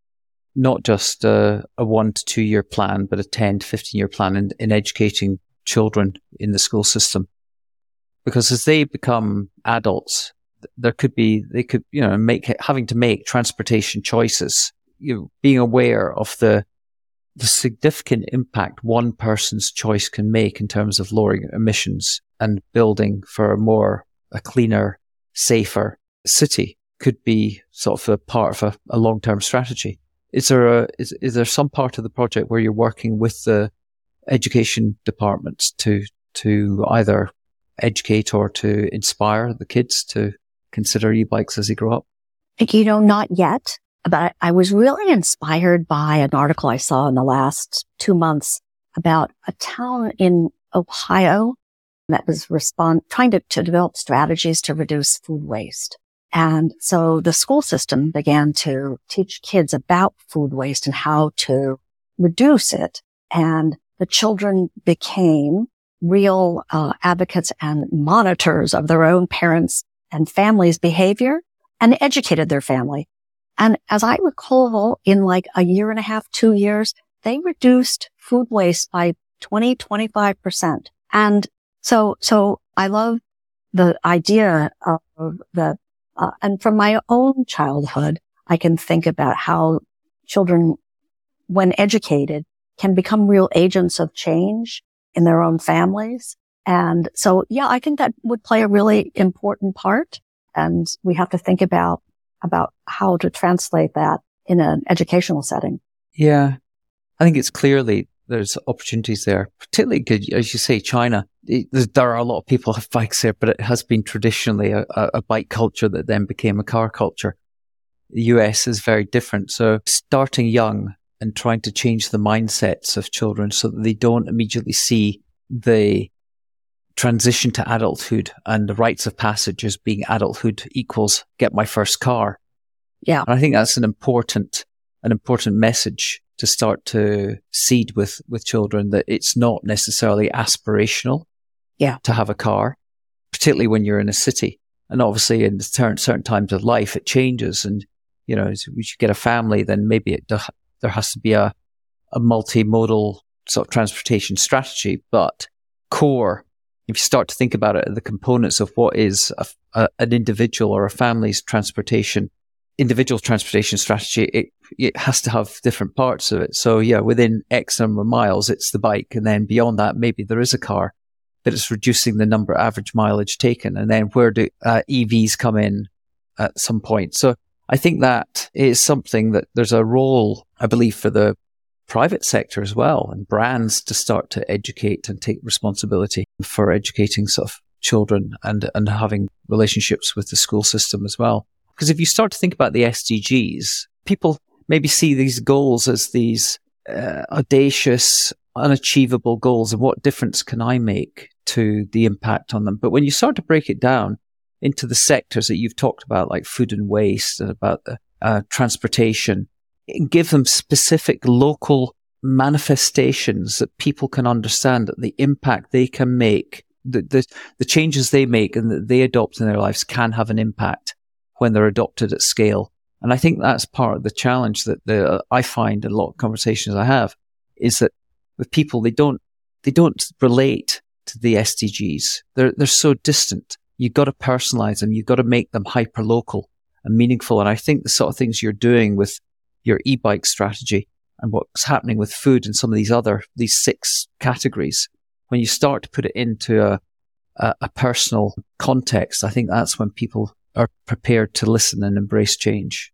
not just a, a one to two year plan, but a ten to fifteen year plan in, in educating children in the school system? Because as they become adults, there could be, they could, you know, make, having to make transportation choices, you know, being aware of the, the significant impact one person's choice can make in terms of lowering emissions and building for a more, a cleaner, safer city could be sort of a part of a, a long-term strategy. Is there a, is, is there some part of the project where you're working with the education departments to, to either educate or to inspire the kids to consider e-bikes as they grow up? You know, not yet, but I was really inspired by an article I saw in the last two months about a town in Ohio that was respond trying to, to develop strategies to reduce food waste. And so the school system began to teach kids about food waste and how to reduce it. And the children became real uh, advocates and monitors of their own parents' and families' behavior and educated their family. And as I recall, in like a year and a half, two years, they reduced food waste by twenty, twenty-five percent. And so, so I love the idea of the, uh, and from my own childhood, I can think about how children, when educated, can become real agents of change in their own families. And so, yeah, I think that would play a really important part. And we have to think about, about how to translate that in an educational setting. Yeah. I think it's clearly there's opportunities there, particularly good, as you say, China. It, there are a lot of people who have bikes there, but it has been traditionally a, a bike culture that then became a car culture. The U S is very different. So starting young and trying to change the mindsets of children so that they don't immediately see the transition to adulthood and the rites of passage as being adulthood equals get my first car. Yeah. And I think that's an important, an important message to start to seed with, with children, that it's not necessarily aspirational yeah. to have a car, particularly when you're in a city. And obviously in certain, certain times of life, it changes. And, you know, as you get a family, then maybe it, there has to be a, a multimodal sort of transportation strategy. But core, if you start to think about it, the components of what is a, a, an individual or a family's transportation, individual transportation strategy, it, it has to have different parts of it. So yeah, within X number of miles, it's the bike. And then beyond that, maybe there is a car, but it's reducing the number of average mileage taken. And then where do uh, E Vs come in at some point? So I think that is something that there's a role, I believe, for the private sector as well, and brands to start to educate and take responsibility for educating sort of children and, and having relationships with the school system as well. Because if you start to think about the S D Gs, people maybe see these goals as these uh, audacious, unachievable goals, and what difference can I make to the impact on them? But when you start to break it down into the sectors that you've talked about, like food and waste and about the uh, transportation, give them specific local manifestations that people can understand, that the impact they can make, the, the, the changes they make and that they adopt in their lives can have an impact when they're adopted at scale. And I think that's part of the challenge that the, uh, I find in a lot of conversations I have, is that with people, they don't, they don't relate to the S D Gs. They're, they're so distant. You've got to personalize them. You've got to make them hyper local and meaningful. And I think the sort of things you're doing with your e-bike strategy and what's happening with food and some of these other, these six categories, when you start to put it into a, a, a personal context, I think that's when people are prepared to listen and embrace change. But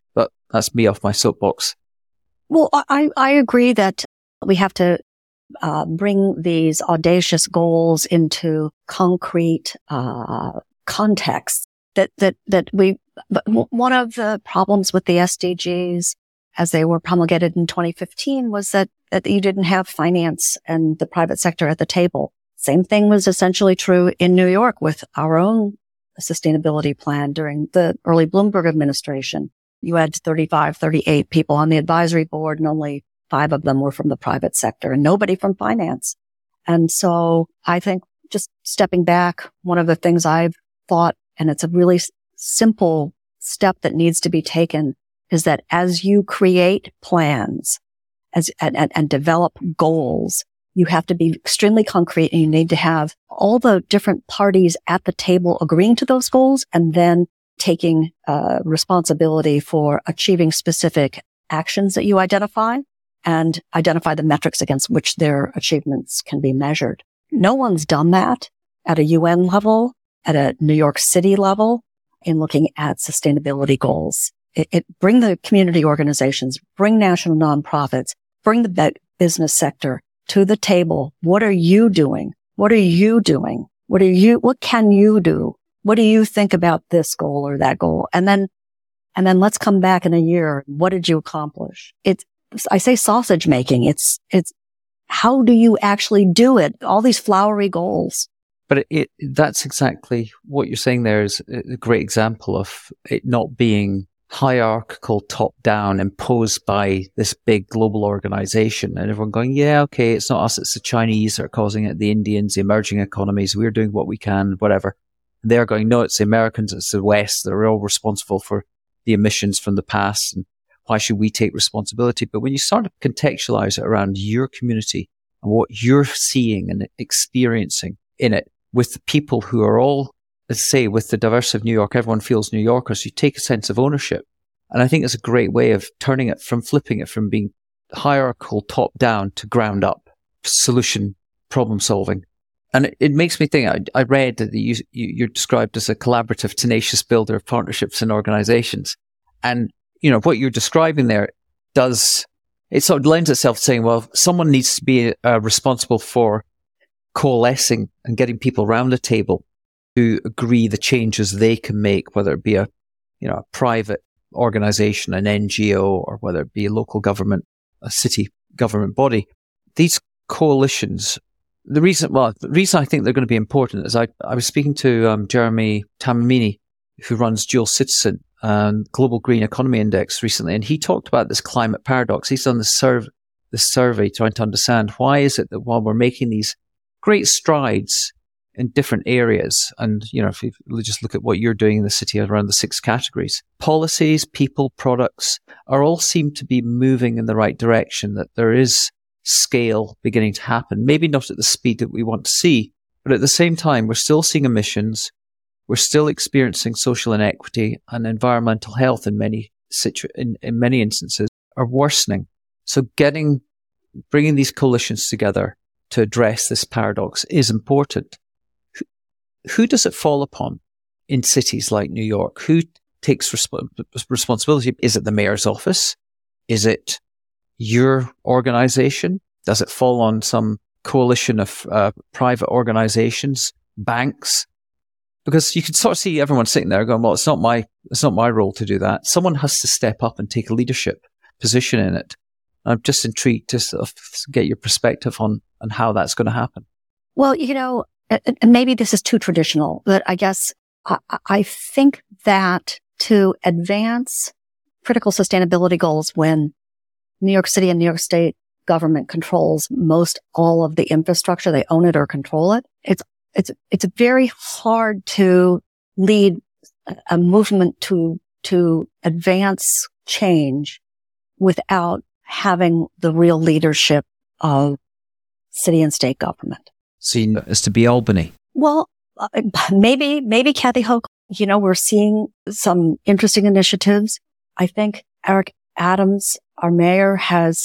that's me off my soapbox. Well, I, I agree that we have to uh, bring these audacious goals into concrete uh, context. That that that we. But one of the problems with the S D Gs, as they were promulgated in twenty fifteen, was that that you didn't have finance and the private sector at the table. Same thing was essentially true in New York with our own sustainability plan during the early Bloomberg administration. You had thirty-five, thirty-eight people on the advisory board, and only five of them were from the private sector and nobody from finance. And so I think just stepping back, one of the things I've thought, and it's a really s- simple step that needs to be taken, is that as you create plans as and, and, and develop goals, you have to be extremely concrete, and you need to have all the different parties at the table agreeing to those goals and then taking uh, responsibility for achieving specific actions that you identify and identify the metrics against which their achievements can be measured. No one's done that at a U N level, at a New York City level, in looking at sustainability goals. It, it bring the community organizations, bring national nonprofits, bring the be- business sector to the table. What are you doing? What are you doing? What are you, what can you do? What do you think about this goal or that goal? And then, and then let's come back in a year. What did you accomplish? It's, I say sausage making. It's, it's, how do you actually do it? All these flowery goals. But it, it, that's exactly what you're saying there is a great example of it not being hierarchical, top down, imposed by this big global organization, and everyone going, yeah, okay, it's not us, it's the Chinese that are causing it, the Indians, the emerging economies, we're doing what we can, whatever. And they're going, no, it's the Americans, it's the West, they're all responsible for the emissions from the past, and why should we take responsibility? But when you start to contextualize it around your community and what you're seeing and experiencing in it with the people who are all, let's say, with the diversity of New York, everyone feels New Yorkers, you take a sense of ownership. And I think it's a great way of turning it from flipping it from being hierarchical top down to ground up solution problem solving. And it, it makes me think, I, I read that you, you, you're described as a collaborative, tenacious builder of partnerships and organizations. And, you know, what you're describing there does, it sort of lends itself to saying, well, someone needs to be uh, responsible for coalescing and getting people around the table to agree the changes they can make, whether it be a, you know, a private organization, an N G O, or whether it be a local government, a city government body. These coalitions, the reason, well, the reason I think they're going to be important is I, I was speaking to um, Jeremy Tamimini, who runs Dual Citizen and Global Green Economy Index recently, and he talked about this climate paradox. He's done this, survey, this survey trying to understand why is it that while we're making these great strides in different areas, and, you know, if you just look at what you're doing in the city around the six categories, policies, people, products are all seem to be moving in the right direction, that there is scale beginning to happen, maybe not at the speed that we want to see, but at the same time, we're still seeing emissions, we're still experiencing social inequity, and environmental health in many situ- in, in many instances are worsening. So getting, bringing these coalitions together to address this paradox is important. Who, who does it fall upon in cities like New York? Who takes resp- responsibility? Is it the mayor's office? Is it your organization? Does it fall on some coalition of uh, private organizations, banks? Because you can sort of see everyone sitting there going, well, it's not my, it's not my role to do that. Someone has to step up and take a leadership position in it. I'm just intrigued to sort of get your perspective on, on how that's going to happen. Well, you know, and maybe this is too traditional, but I guess I, I think that to advance critical sustainability goals when New York City and New York State government controls most all of the infrastructure, they own it or control it, it's It's, it's very hard to lead a movement to, to advance change without having the real leadership of city and state government. So you know, it's to be Albany. Well, uh, maybe, maybe Kathy Hochul, you know, we're seeing some interesting initiatives. I think Eric Adams, our mayor, has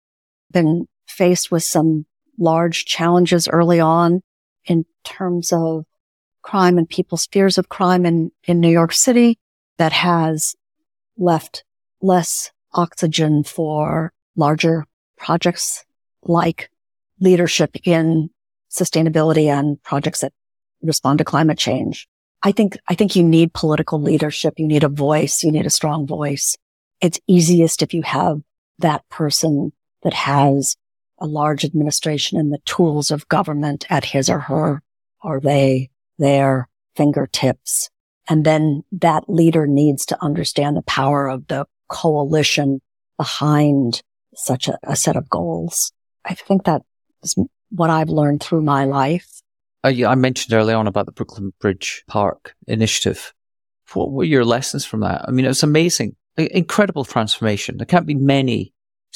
been faced with some large challenges early on in terms of crime and people's fears of crime in, in New York City that has left less oxygen for larger projects like leadership in sustainability and projects that respond to climate change. I think, I think you need political leadership. You need a voice. You need a strong voice. It's easiest if you have that person that has a large administration and the tools of government at his or her or they, their fingertips. And then that leader needs to understand the power of the coalition behind such a, a set of goals. I think that is what I've learned through my life. Uh, yeah, I mentioned early on about the Brooklyn Bridge Park initiative. What were your lessons from that? I mean, it was amazing, incredible transformation. There can't be many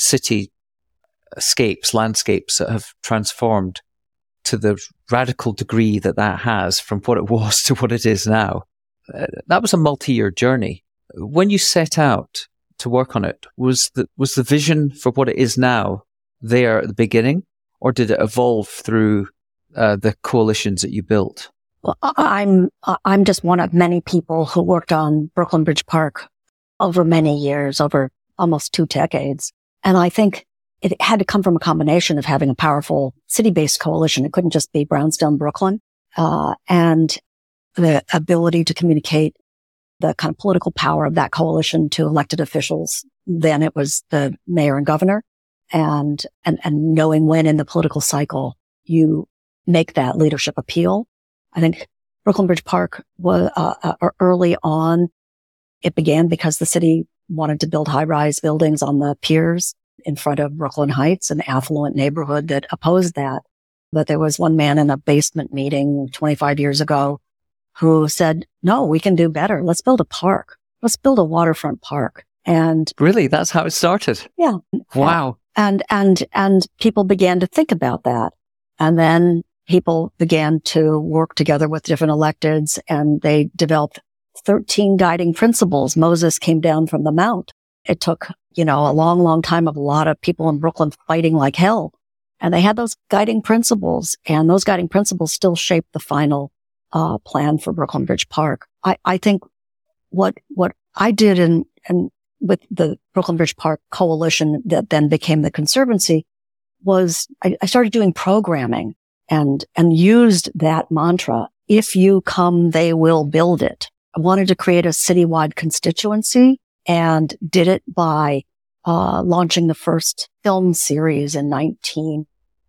cityscapes, landscapes that have transformed to the radical degree that that has from what it was to what it is now. Uh, that was a multi-year journey. When you set out to work on it, was the, was the vision for what it is now there at the beginning, or did it evolve through uh, the coalitions that you built? Well, I'm, I'm just one of many people who worked on Brooklyn Bridge Park over many years, over almost two decades. And I think it had to come from a combination of having a powerful city-based coalition. It couldn't just be Brownstone, Brooklyn, uh, and the ability to communicate the kind of political power of that coalition to elected officials. Then it was the mayor and governor, and, and, and knowing when in the political cycle you make that leadership appeal. I think Brooklyn Bridge Park was, uh, uh, early on, it began because the city wanted to build high-rise buildings on the piers in front of Brooklyn Heights, an affluent neighborhood that opposed that. But there was one man in a basement meeting twenty-five years ago who said, no, we can do better. Let's build a park. Let's build a waterfront park. And really, that's how it started. Yeah. Wow. And, and, and people began to think about that. And then people began to work together with different electeds, and they developed thirteen guiding principles. Moses came down from the mount. It took, you know, a long, long time of a lot of people in Brooklyn fighting like hell. And they had those guiding principles, and those guiding principles still shape the final uh plan for Brooklyn Bridge Park. I, I think what, what I did in, and with the Brooklyn Bridge Park Coalition that then became the Conservancy was I, I started doing programming and, and used that mantra. If you come, they will build it. I wanted to create a citywide constituency and did it by uh launching the first film series in nineteen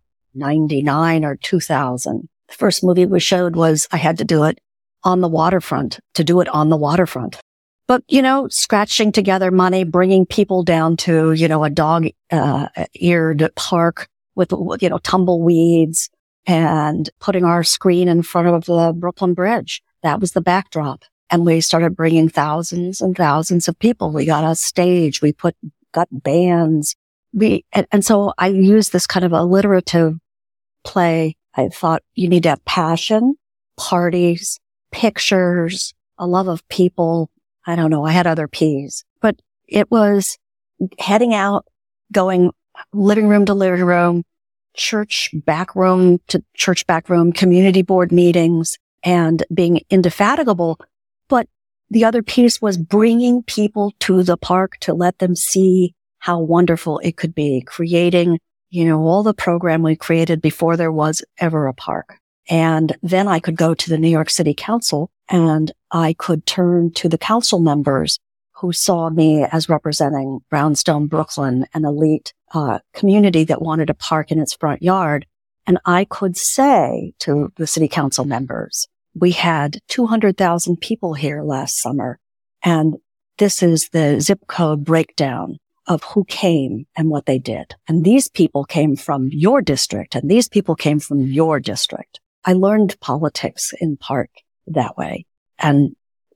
ninety-nine or two thousand. The first movie we showed was I had to do it on the waterfront, to do it on the waterfront. But, you know, scratching together money, bringing people down to, you know, a dog-eared uh, park with, you know, tumbleweeds and putting our screen in front of the Brooklyn Bridge. That was the backdrop. And we started bringing thousands and thousands of people. We got a stage. We put, got bands. We, and, and so I used this kind of alliterative play. I thought you need to have passion, parties, pictures, a love of people. I don't know. I had other P's, but it was heading out, going living room to living room, church back room to church back room, community board meetings, and being indefatigable. But the other piece was bringing people to the park to let them see how wonderful it could be, creating, you know, all the program we created before there was ever a park. And then I could go to the New York City Council and I could turn to the council members who saw me as representing Brownstone, Brooklyn, an elite uh, community that wanted a park in its front yard. And I could say to the city council members, we had two hundred thousand people here last summer, and this is the zip code breakdown of who came and what they did. And these people came from your district, and these people came from your district. I learned politics in part that way. And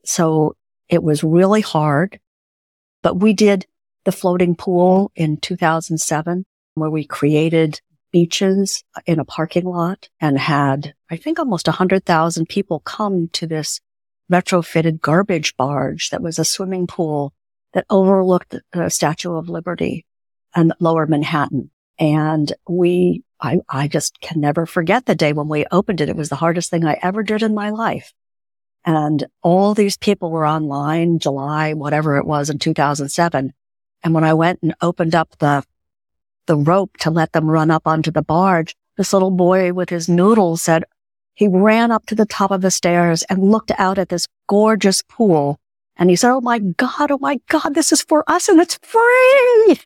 so it was really hard, but we did the floating pool in two thousand seven, where we created beaches in a parking lot and had, I think, almost one hundred thousand people come to this retrofitted garbage barge that was a swimming pool that overlooked the Statue of Liberty and Lower Manhattan. And we, I, I just can never forget the day when we opened it. It was the hardest thing I ever did in my life. And all these people were online, July, whatever it was in two thousand seven. And when I went and opened up the, the rope to let them run up onto the barge, this little boy with his noodles said, he ran up to the top of the stairs and looked out at this gorgeous pool. And he said, oh my God, oh my God, this is for us and it's free.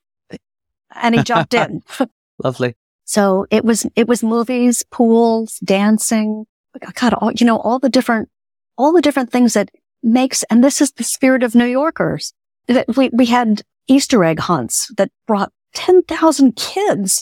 And he jumped in. Lovely. So it was, it was movies, pools, dancing, God, all, you know, all the different, all the different things that makes, and this is the spirit of New Yorkers. That we, we had Easter egg hunts that brought ten thousand kids.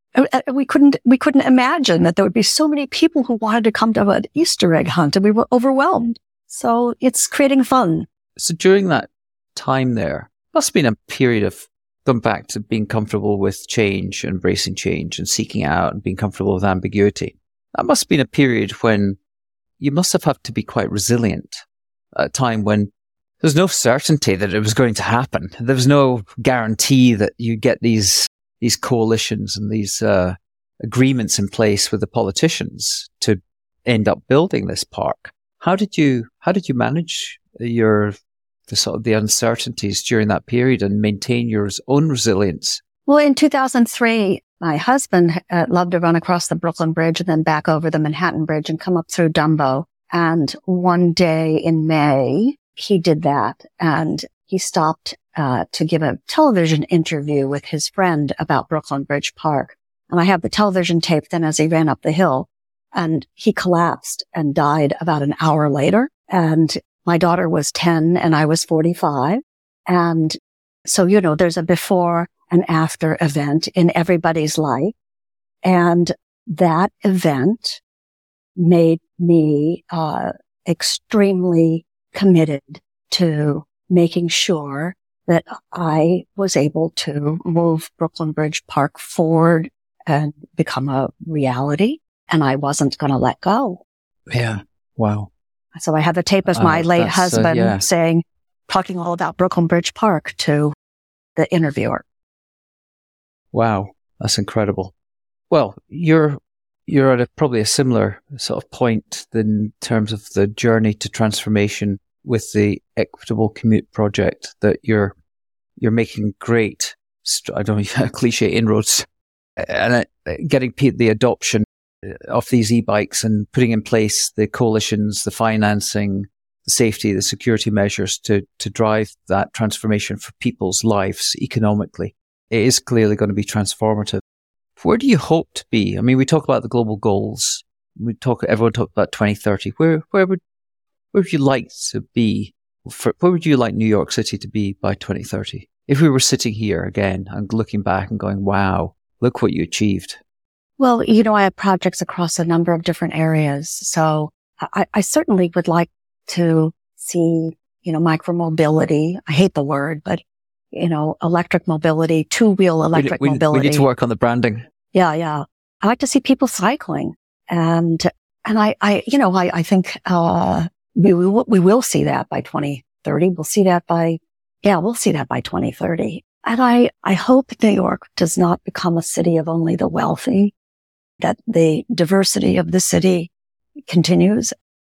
We couldn't, we couldn't imagine that there would be so many people who wanted to come to an Easter egg hunt, and we were overwhelmed. So it's creating fun. So during that time there, must have been a period of going back to being comfortable with change, embracing change and seeking out and being comfortable with ambiguity. That must have been a period when you must have had to be quite resilient, a time when there was no certainty that it was going to happen. There was no guarantee that you get these these coalitions and these uh, agreements in place with the politicians to end up building this park. How did you how did you manage your the sort of the uncertainties during that period and maintain your own resilience? Well, in two thousand three, my husband uh, loved to run across the Brooklyn Bridge and then back over the Manhattan Bridge and come up through Dumbo. And one day in May, he did that, and he stopped uh, to give a television interview with his friend about Brooklyn Bridge Park. And I have the television tape then as he ran up the hill, and he collapsed and died about an hour later. And my daughter was ten and I was forty-five. And so, you know, there's a before and after event in everybody's life. And that event made me uh extremely committed to making sure that I was able to move Brooklyn Bridge Park forward and become a reality. And I wasn't going to let go. Yeah. Wow. So I have the tape of my uh, late uh, husband yeah. saying, talking all about Brooklyn Bridge Park to the interviewer. Wow. That's incredible. Well, you're You're at a, probably a similar sort of point in terms of the journey to transformation with the Equitable Commute project, that you're you're making great, I don't know, cliche inroads, and uh, getting the adoption of these e-bikes and putting in place the coalitions, the financing, the safety, the security measures to to drive that transformation for people's lives economically. It is clearly going to be transformative. Where do you hope to be? I mean, we talk about the global goals. We talk, everyone talk about twenty thirty. Where, where would, where would you like to be? For, where would you like New York City to be by twenty thirty? If we were sitting here again and looking back and going, wow, look what you achieved. Well, you know, I have projects across a number of different areas. So I, I certainly would like to see, you know, micromobility. I hate the word, but you know, electric mobility, two-wheel electric we, we, mobility. We need to work on the branding. Yeah, yeah. I like to see people cycling. And, and I, I, you know, I, I think, uh, we, we, will, we will see that by twenty thirty. We'll see that by, yeah, we'll see that by twenty thirty. And I, I hope New York does not become a city of only the wealthy, that the diversity of the city continues,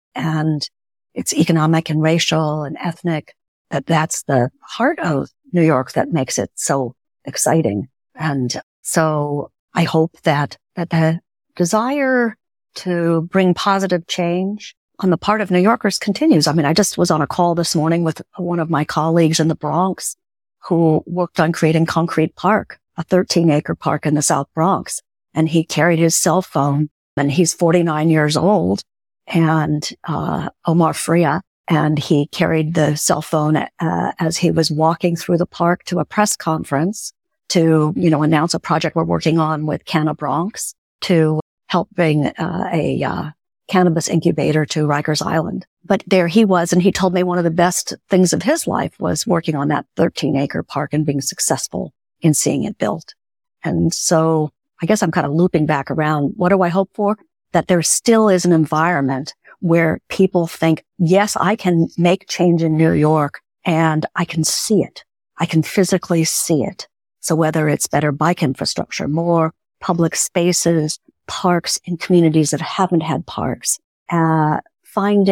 and it's economic and racial and ethnic, that that's the heart of New York that makes it so exciting. And so I hope that, that the desire to bring positive change on the part of New Yorkers continues. I mean, I just was on a call this morning with one of my colleagues in the Bronx who worked on creating Concrete Park, a thirteen acre park in the South Bronx. And he carried his cell phone, and he's forty-nine years old, and, uh, Omar Freya. And he carried the cell phone uh, as he was walking through the park to a press conference to, you know, announce a project we're working on with Canna Bronx to help bring uh, a uh, cannabis incubator to Rikers Island. But there he was, and he told me one of the best things of his life was working on that thirteen acre park and being successful in seeing it built. And so I guess I'm kind of looping back around. What do I hope for? That there still is an environment where people think, yes, I can make change in New York, and I can see it. I can physically see it. So whether it's better bike infrastructure, more public spaces, parks in communities that haven't had parks, uh, finding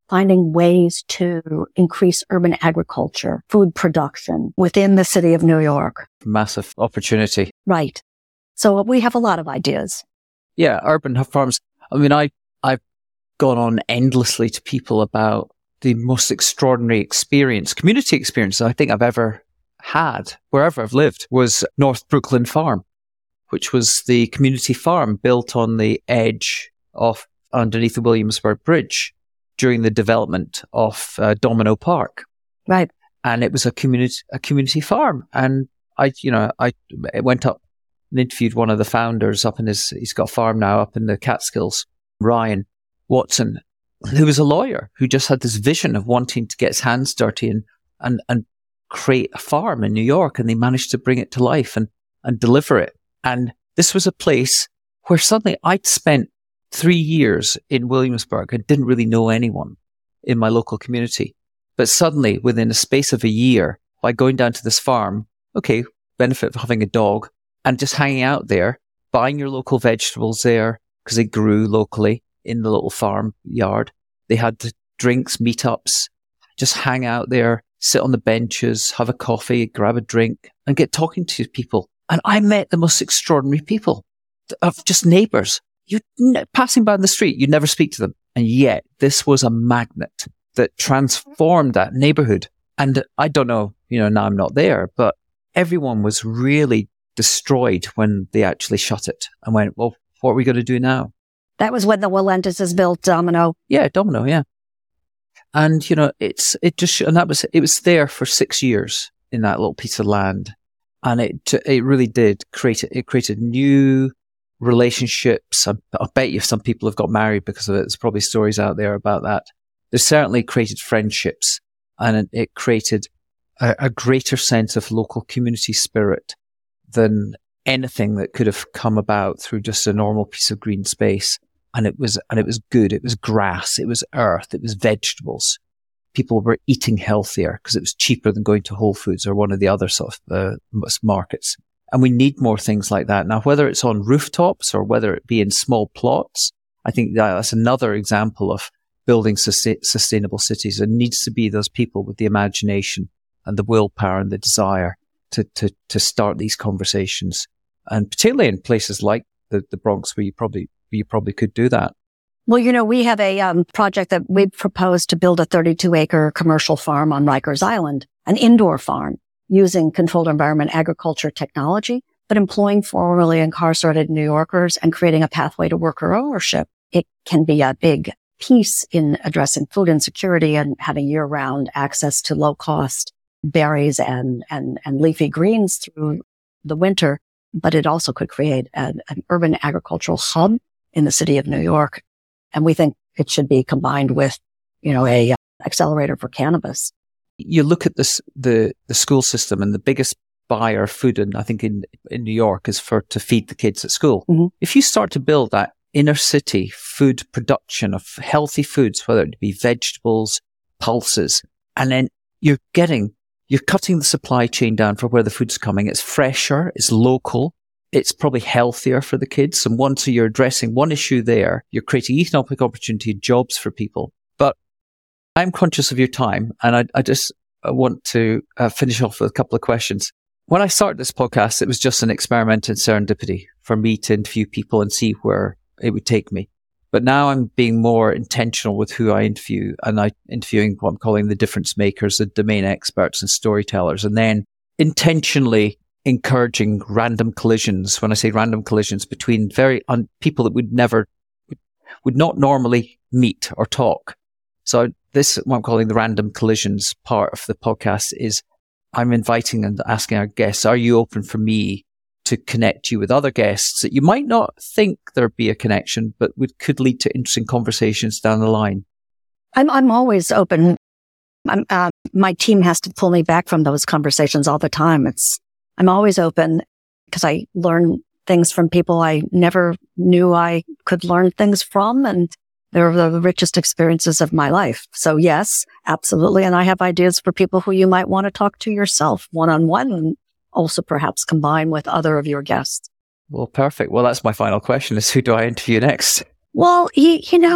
finding ways to increase urban agriculture, food production within the city of New York. Massive opportunity. Right. So we have a lot of ideas. Yeah, urban farms. I mean, I, I've gone on endlessly to people about the most extraordinary experience, community experience I think I've ever had, wherever I've lived, was North Brooklyn Farm, which was the community farm built on the edge of underneath the Williamsburg Bridge during the development of uh, Domino Park. Right. And it was a community, a community farm. And I, you know, I went up and interviewed one of the founders up in his, he's got a farm now up in the Catskills, Ryan Watson, who was a lawyer who just had this vision of wanting to get his hands dirty and, and, and create a farm in New York. And they managed to bring it to life and, and deliver it. And this was a place where suddenly I'd spent three years in Williamsburg and didn't really know anyone in my local community. But suddenly, within a space of a year, by going down to this farm, okay, benefit of having a dog, and just hanging out there, buying your local vegetables there, because they grew locally in the little farm yard. They had the drinks, meetups, just hang out there, sit on the benches, have a coffee, grab a drink, and get talking to people. And I met the most extraordinary people, of just neighbors. You passing by on the street, you'd never speak to them. And yet this was a magnet that transformed that neighborhood. And I don't know, you know, now I'm not there, but everyone was really destroyed when they actually shut it and went, well, what are we going to do now? That was when the Walentis built Domino. Yeah, Domino, yeah. And, you know, it's, it just, and that was, it was there for six years in that little piece of land. And it, it really did create, it created new relationships. I, I bet you some people have got married because of it. There's probably stories out there about that. There's certainly created friendships, and it, it created a, a greater sense of local community spirit than anything that could have come about through just a normal piece of green space. And it was, and it was good. It was grass. It was earth. It was vegetables. People were eating healthier because it was cheaper than going to Whole Foods or one of the other sort of uh, markets. And we need more things like that. Now, whether it's on rooftops or whether it be in small plots, I think that's another example of building sustain- sustainable cities. There needs to be those people with the imagination and the willpower and the desire to, to, to start these conversations. And particularly in places like the, the Bronx, where you probably, where you probably could do that. Well, you know, we have a um, project that we proposed to build a thirty-two acre commercial farm on Rikers Island, an indoor farm using controlled environment agriculture technology, but employing formerly incarcerated New Yorkers and creating a pathway to worker ownership. It can be a big piece in addressing food insecurity and having year-round access to low-cost berries and, and, and leafy greens through the winter. But it also could create an, an urban agricultural hub in the city of New York. And we think it should be combined with, you know, a uh, accelerator for cannabis. You look at this, the, the school system, and the biggest buyer of food, in, I think in, in New York, is for to feed the kids at school. Mm-hmm. If you start to build that inner city food production of healthy foods, whether it be vegetables, pulses, and then you're getting, you're cutting the supply chain down for where the food's coming. It's fresher, it's local, it's probably healthier for the kids. And once you're addressing one issue there, you're creating economic opportunity and jobs for people. But I'm conscious of your time, and I, I just I want to uh, finish off with a couple of questions. When I started this podcast, it was just an experiment in serendipity for me to interview people and see where it would take me. But now I'm being more intentional with who I interview, and I'm interviewing what I'm calling the difference makers, the domain experts and storytellers, and then intentionally encouraging random collisions. When I say random collisions, between very un- people that would never, would, would not normally meet or talk. So this, what I'm calling the random collisions part of the podcast, is I'm inviting and asking our guests, are you open for me to connect you with other guests that you might not think there'd be a connection, but would, could lead to interesting conversations down the line? I'm, I'm always open. I'm, uh, my team has to pull me back from those conversations all the time. It's, I'm always open because I learn things from people I never knew I could learn things from. And they're the richest experiences of my life. So yes, absolutely. And I have ideas for people who you might want to talk to yourself one-on-one, and also perhaps combine with other of your guests. Well, perfect. Well, that's my final question, is who do I interview next? Well, you, you know,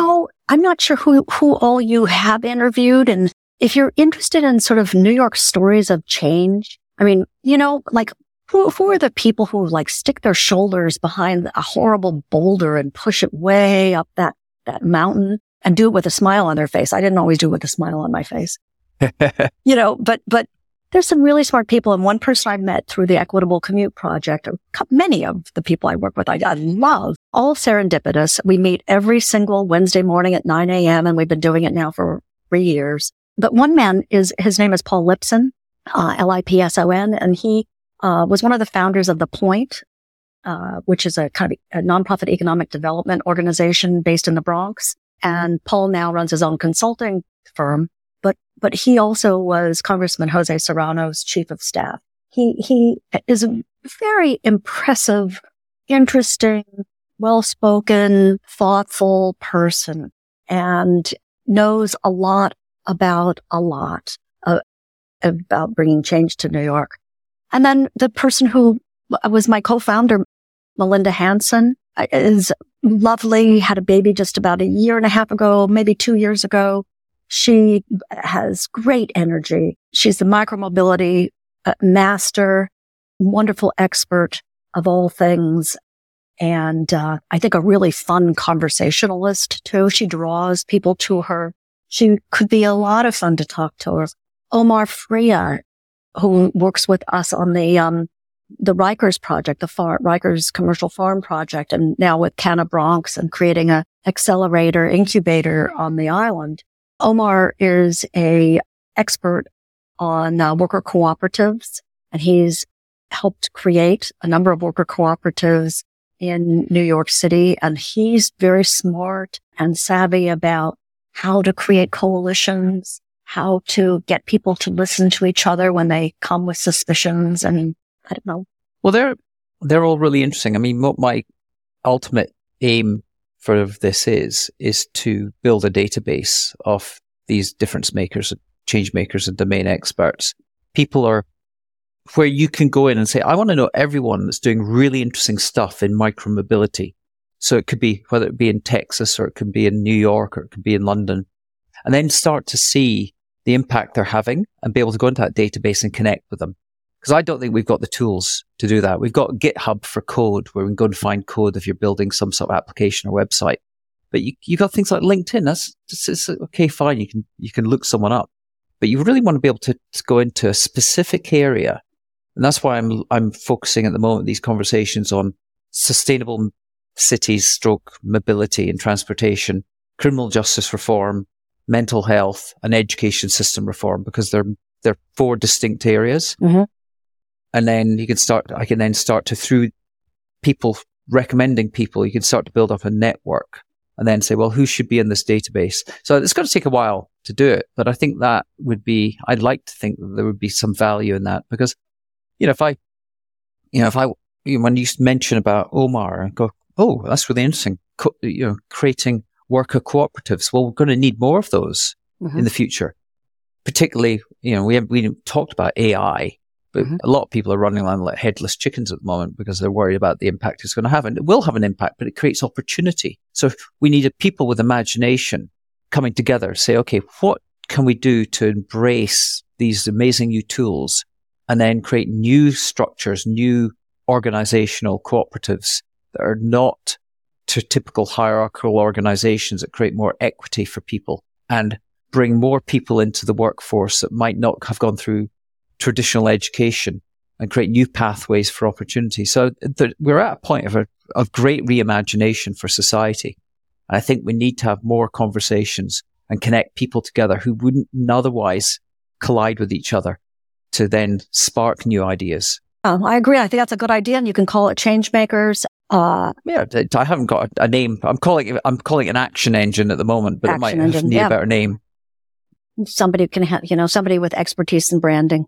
I'm not sure who, who all you have interviewed. And if you're interested in sort of New York stories of change, I mean, you know, like who, who are the people who like stick their shoulders behind a horrible boulder and push it way up that, that mountain and do it with a smile on their face? I didn't always do it with a smile on my face, you know, but, but there's some really smart people. And one person I met through the Equitable Commute Project, many of the people I work with, I, I love, all serendipitous. We meet every single Wednesday morning at nine a.m. and we've been doing it now for three years. But one man is, his name is Paul Lipson, uh, L I P S O N, and he uh, was one of the founders of The Point, uh, which is a kind of a nonprofit economic development organization based in the Bronx. And Paul now runs his own consulting firm. But, but he also was Congressman Jose Serrano's chief of staff. He, he is a very impressive, interesting, well-spoken, thoughtful person and knows a lot about a lot uh, about bringing change to New York. And then the person who was my co-founder, Melinda Hanson, is lovely, had a baby just about a year and a half ago, maybe two years ago. She has great energy. She's the micromobility uh, master, wonderful expert of all things. And uh, I think a really fun conversationalist, too. She draws people to her. She could be a lot of fun to talk to her. Omar Freya, who works with us on the um, the Rikers project, the Far- Rikers Commercial Farm project, and now with Canna Bronx and creating a accelerator incubator on the island. Omar is a expert on uh, worker cooperatives, and he's helped create a number of worker cooperatives in New York City. And he's very smart and savvy about how to create coalitions, how to get people to listen to each other when they come with suspicions. And I don't know. Well, they're, they're all really interesting. I mean, what my ultimate aim for this is, is to build a database of these difference makers, change makers and domain experts. People are where you can go in and say, I want to know everyone that's doing really interesting stuff in micromobility. So it could be, whether it be in Texas or it could be in New York or it could be in London, and then start to see the impact they're having and be able to go into that database and connect with them. Because I don't think we've got the tools to do that. We've got GitHub for code, where we can go and find code if you're building some sort of application or website. But you you got things like LinkedIn. That's just, it's okay, fine. You can you can look someone up, but you really want to be able to, to go into a specific area, and that's why I'm I'm focusing at the moment these conversations on sustainable cities, stroke mobility and transportation, criminal justice reform, mental health, and education system reform, because they're they're four distinct areas. Mm-hmm. And then you can start, I can then start to, through people recommending people, you can start to build up a network and then say, well, who should be in this database? So it's going to take a while to do it, but I think that would be, I'd like to think that there would be some value in that, because, you know, if I, you know, if I, you know, when you mention about Omar, I go, oh, that's really interesting. Co- you know, creating worker cooperatives. Well, we're going to need more of those mm-hmm. in the future. Particularly, you know, we have, we talked about A I. But mm-hmm. a lot of people are running around like headless chickens at the moment because they're worried about the impact it's going to have. And it will have an impact, but it creates opportunity. So we need a people with imagination coming together, say, okay, what can we do to embrace these amazing new tools and then create new structures, new organizational cooperatives that are not to typical hierarchical organizations, that create more equity for people and bring more people into the workforce that might not have gone through traditional education, and create new pathways for opportunity. So th- we're at a point of, a, of great reimagination for society. And I think we need to have more conversations and connect people together who wouldn't otherwise collide with each other to then spark new ideas. Oh, I agree. I think that's a good idea, and you can call it change makers. Uh, yeah, I haven't got a, a name. I'm calling it. I'm calling it an action engine at the moment, but it might engine, need yeah. a better name. Somebody can have, you know, somebody with expertise in branding.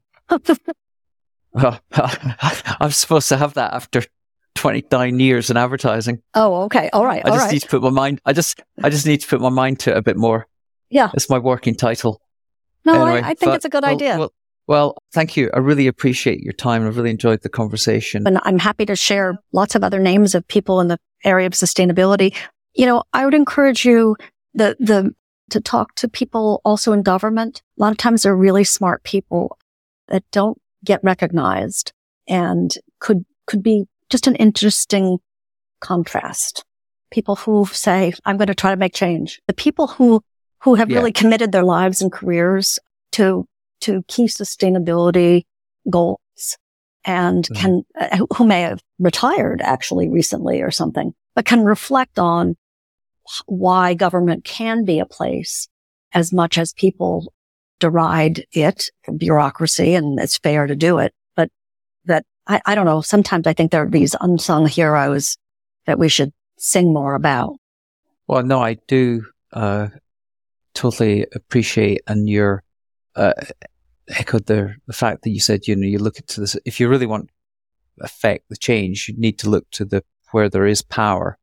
Well, I'm supposed to have that after twenty-nine years in advertising. Oh, okay. All right. I all just right. need to put my mind, I just, I just need to put my mind to it a bit more. Yeah. It's my working title. No, anyway, I, I think but, it's a good well, idea. Well, well, thank you. I really appreciate your time. I really enjoyed the conversation. And I'm happy to share lots of other names of people in the area of sustainability. You know, I would encourage you, the, the, to talk to people also in government. A lot of times they're really smart people that don't get recognized and could, could be just an interesting contrast. People who say, I'm going to try to make change. The people who, who have yeah. really committed their lives and careers to, to key sustainability goals and mm-hmm. can, uh, who may have retired actually recently or something, but can reflect on why government can be a place as much as people deride it from bureaucracy, and it's fair to do it. But that, I, I don't know, sometimes I think there are these unsung heroes that we should sing more about. Well, no, I do uh, totally appreciate, and you're uh, echoed the, the fact that you said, you know, you look into this, if you really want to affect the change, you need to look to the where there is power.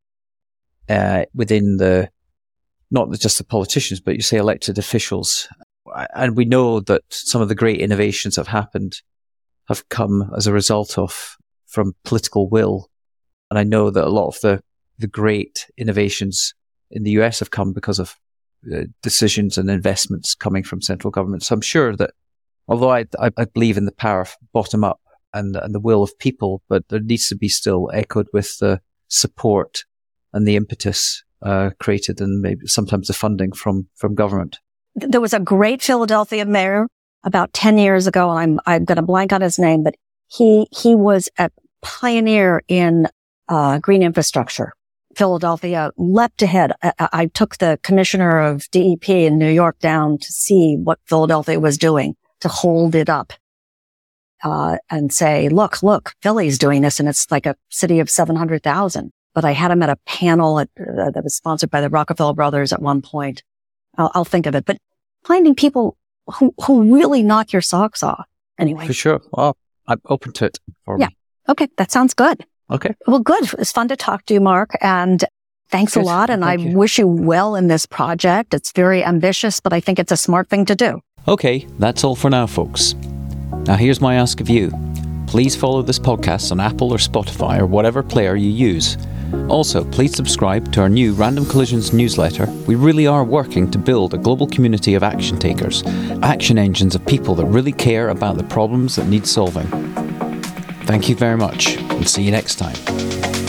Uh, within the, not just the politicians, but you say elected officials. And we know that some of the great innovations that have happened have come as a result of, from political will. And I know that a lot of the, the great innovations in the U S have come because of uh, decisions and investments coming from central government. So I'm sure that, although I, I, I believe in the power bottom up and, and the will of people, but there needs to be still echoed with the support and the impetus uh, created, and maybe sometimes the funding from from government. There was a great Philadelphia mayor about ten years ago, and I'm I'm going to blank on his name, but he he was a pioneer in uh, green infrastructure. Philadelphia leapt ahead. I, I took the commissioner of D E P in New York down to see what Philadelphia was doing, to hold it up uh, and say, look, look, Philly's doing this, and it's like a city of seven hundred thousand. But I had him at a panel at, uh, that was sponsored by the Rockefeller Brothers at one point. I'll, I'll think of it. But finding people who, who really knock your socks off. Anyway. For sure. Well, I'm open to it for yeah. me. Okay. That sounds good. Okay. Well, good. It was fun to talk to you, Mark. And thanks good. a lot. And Thank I you. wish you well in this project. It's very ambitious, but I think it's a smart thing to do. Okay. That's all for now, folks. Now, here's my ask of you. Please follow this podcast on Apple or Spotify or whatever player you use. Also, please subscribe to our new Random Collisions newsletter. We really are working to build a global community of action takers, action engines of people that really care about the problems that need solving. Thank you very much, and see you next time.